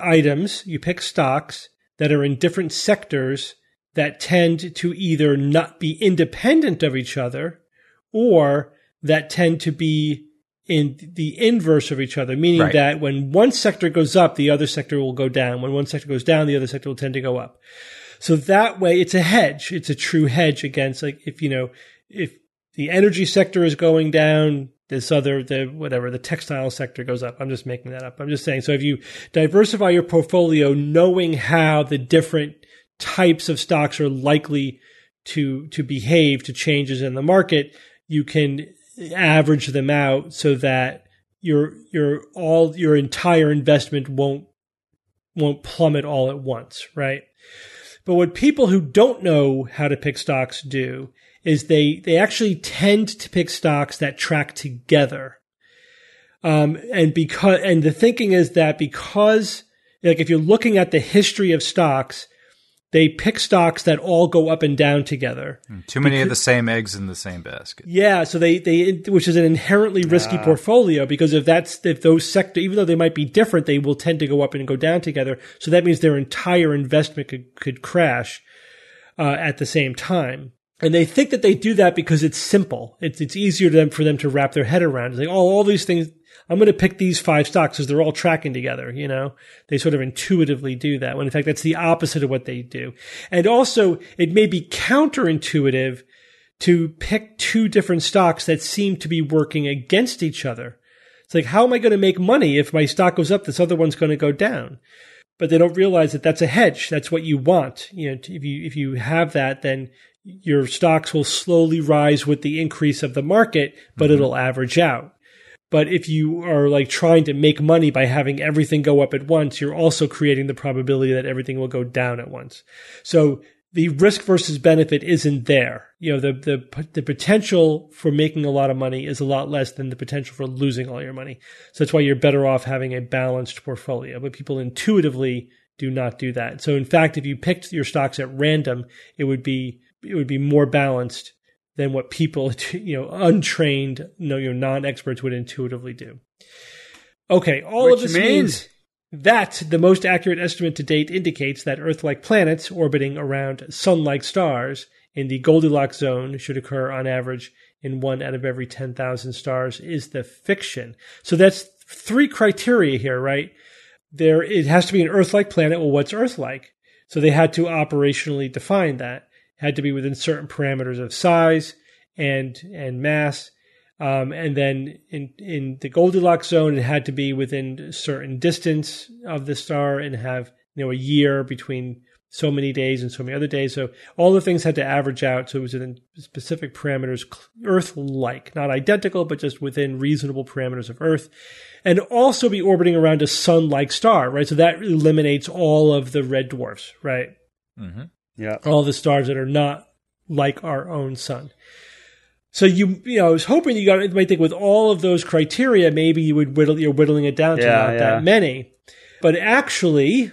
stocks that are in different sectors that tend to either not be independent of each other or that tend to be in the inverse of each other, meaning that when one sector goes up, the other sector will go down. When one sector goes down, the other sector will tend to go up. So that way it's a hedge. It's a true hedge against, like, if the energy sector is going down, the textile sector goes up. I'm just making that up. I'm just saying. So if you diversify your portfolio, knowing how the different types of stocks are likely to behave to changes in the market, you can average them out so that your entire investment won't plummet all at once, right? But what people who don't know how to pick stocks do is they actually tend to pick stocks that track together. And the thinking is that because, like, if you're looking at the history of stocks, they pick stocks that all go up and down together. Too many of the same eggs in the same basket. Yeah, so they which is an inherently risky portfolio, because if those sectors, even though they might be different, they will tend to go up and go down together. So that means their entire investment could crash at the same time. And they think that they do that because it's simple. It's easier for them to wrap their head around. It's like, all these things, I'm going to pick these 5 stocks because they're all tracking together, They sort of intuitively do that, when in fact that's the opposite of what they do. And also, it may be counterintuitive to pick 2 different stocks that seem to be working against each other. It's like, how am I going to make money if my stock goes up, this other one's going to go down? But they don't realize that that's a hedge. That's what you want. If you have that, then your stocks will slowly rise with the increase of the market, but it'll average out. But if you are like trying to make money by having everything go up at once, you're also creating the probability that everything will go down at once. So the risk versus benefit isn't there. The potential for making a lot of money is a lot less than the potential for losing all your money. So that's why you're better off having a balanced portfolio. But people intuitively do not do that. So in fact, if you picked your stocks at random, it would be more balanced than what people, untrained, non-experts would intuitively do. Okay, all of this means that the most accurate estimate to date indicates that Earth-like planets orbiting around Sun-like stars in the Goldilocks zone should occur on average in 1 out of every 10,000 stars is the fiction. So that's 3 criteria here, right? It has to be an Earth-like planet. Well, what's Earth-like? So they had to operationally define that. Had to be within certain parameters of size and mass. And then in the Goldilocks zone, it had to be within a certain distance of the star and have, a year between so many days and so many other days. So all the things had to average out. So it was within specific parameters, Earth-like, not identical, but just within reasonable parameters of Earth. And also be orbiting around a sun-like star, right? So that eliminates all of the red dwarfs, right? Mm-hmm. Yeah. All the stars that are not like our own sun. So I was hoping you might think with all of those criteria, maybe you're whittling it down to not that many. But actually,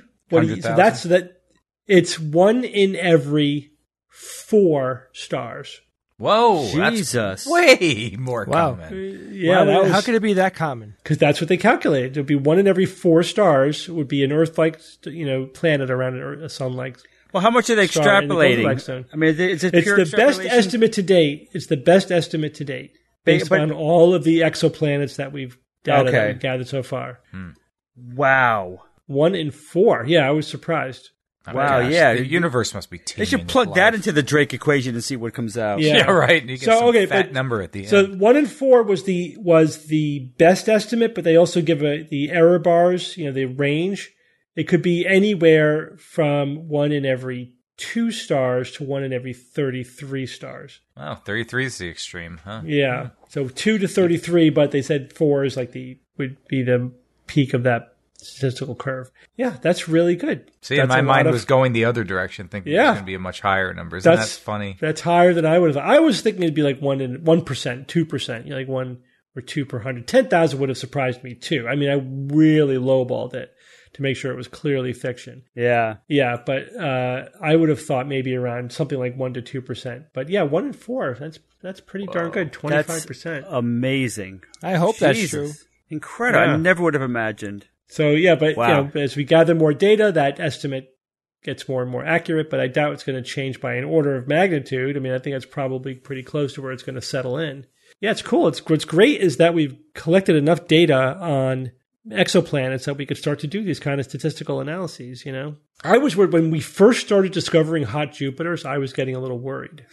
it's 1 in every 4 stars. Whoa, Jesus. That's way more common. Yeah, how could it be that common? Because that's what they calculated. It would be 1 in every 4 stars would be an Earth-like, planet around a sun-like. Well, how much are they extrapolating? I mean, it's the best estimate to date. It's the best estimate to date based on all of the exoplanets that we've gathered so far. Wow. 1 in 4. Yeah, I was surprised. Wow, gosh, yeah. The universe must be teeming. They should plug that into the Drake equation and see what comes out. Yeah, right. And you get some fat number at the end. So 1 in 4 was the best estimate, but they also give the error bars, the range. It could be anywhere from 1 in every 2 stars to 1 in every 33 stars. Wow, 33 is the extreme, huh? Yeah. So 2 to 33, but they said 4 is would be the peak of that statistical curve. Yeah, that's really good. See, my mind was going the other direction, thinking it was going to be a much higher number. Isn't that funny? That's higher than I would have. I was thinking it'd be like 1%, 2%, like 1 or 2 per 100. 10,000 would have surprised me too. I mean, I really lowballed it to make sure it was clearly fiction. Yeah. Yeah, but I would have thought maybe around something like 1 to 2%. But yeah, 1 in 4. That's pretty darn good. 25%. That's amazing. I hope that's Jesus. true. Incredible. Yeah. I never would have imagined. So yeah, but Wow. as we gather more data, that estimate gets more and more accurate. But I doubt it's going to change by an order of magnitude. I mean, I think it's probably pretty close to where it's going to settle in. Yeah, it's cool. What's great is that we've collected enough data on exoplanets that we could start to do these kind of statistical analyses. I was worried when we first started discovering hot Jupiters. I was getting a little worried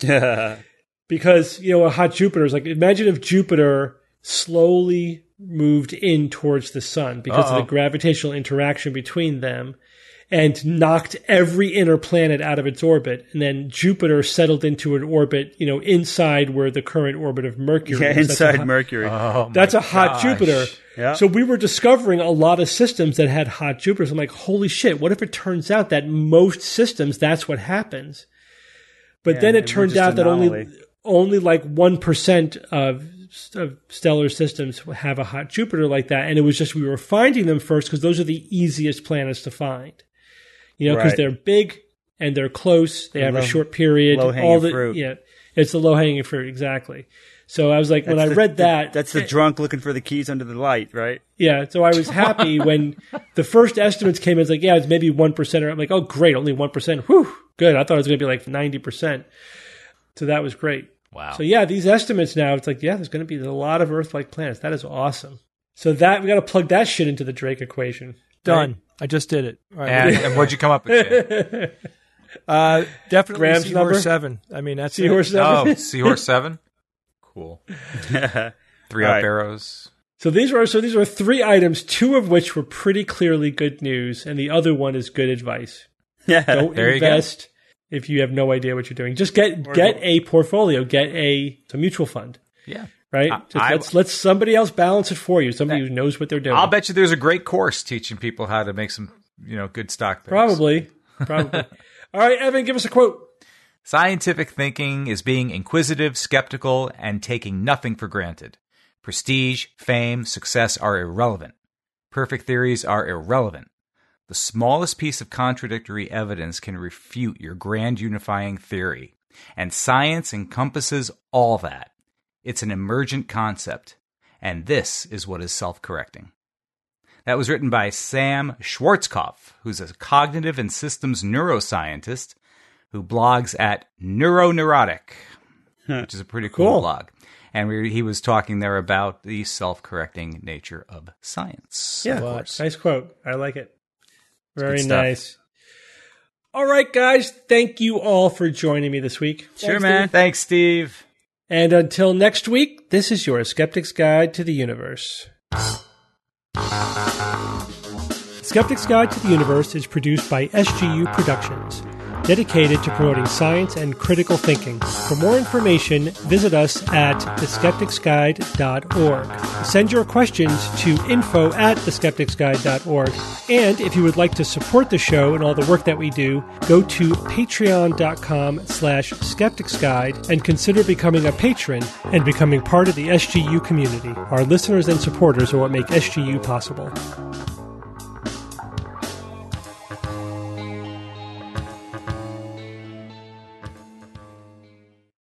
because a hot Jupiter is like, imagine if Jupiter slowly moved in towards the sun because of the gravitational interaction between them and knocked every inner planet out of its orbit. And then Jupiter settled into an orbit, inside where the current orbit of Mercury Yeah, is. inside Mercury. That's a hot Jupiter. Yeah. So we were discovering a lot of systems that had hot Jupiters. I'm like, holy shit, what if it turns out that most systems, that's what happens? But then it turned out that only like 1% of stellar systems have a hot Jupiter like that. And it was just we were finding them first because those are the easiest planets to find. Because they're big and they're close. They have a short period. Low-hanging fruit. Yeah, it's the low-hanging fruit, exactly. So I was like, when I read that... That's the drunk looking for the keys under the light, right? Yeah, so I was happy when the first estimates came in. It's like, yeah, it's maybe 1%. I'm like, oh, great, only 1%. Whew, good. I thought it was going to be like 90%. So that was great. Wow. So yeah, these estimates now, it's like, yeah, there's going to be a lot of Earth-like planets. That is awesome. So that we got to plug that shit into the Drake equation. Done. Right? I just did it. All right. And what'd you come up with, Jay? Definitely Graham's Seahorse number? 7. I mean, that's Seahorse it. 7? Oh, Seahorse 7? Cool. 3 up right. arrows. So these were 3 items, 2 of which were pretty clearly good news, and the other one is good advice. Yeah. Don't There you go. invest if you have no idea what you're doing. Just get a portfolio, get a mutual fund, Yeah. right? Just let somebody else balance it for you. Somebody who knows what they're doing. I'll bet you there's a great course teaching people how to make some, good stock picks. Probably. All right, Evan, give us a quote. Scientific thinking is being inquisitive, skeptical, and taking nothing for granted. Prestige, fame, success are irrelevant. Perfect theories are irrelevant. The smallest piece of contradictory evidence can refute your grand unifying theory. And science encompasses all that. It's an emergent concept. And this is what is self-correcting. That was written by Sam Schwarzkopf, who's a cognitive and systems neuroscientist who blogs at Neuroneurotic, which is a pretty cool blog. And he was talking there about the self-correcting nature of science. Yeah, of course. nice quote. I like it. Very good stuff. nice. All right, guys. Thank you all for joining me this week. Sure, man. Thanks, Steve. And until next week, this is your Skeptic's Guide to the Universe. Skeptic's Guide to the Universe is produced by SGU Productions, dedicated to promoting science and critical thinking. For more information, visit us at theskepticsguide.org. Send your questions to info@theskepticsguide.org. And if you would like to support the show and all the work that we do, go to patreon.com/skepticsguide and consider becoming a patron and becoming part of the SGU community. Our listeners and supporters are what make SGU possible.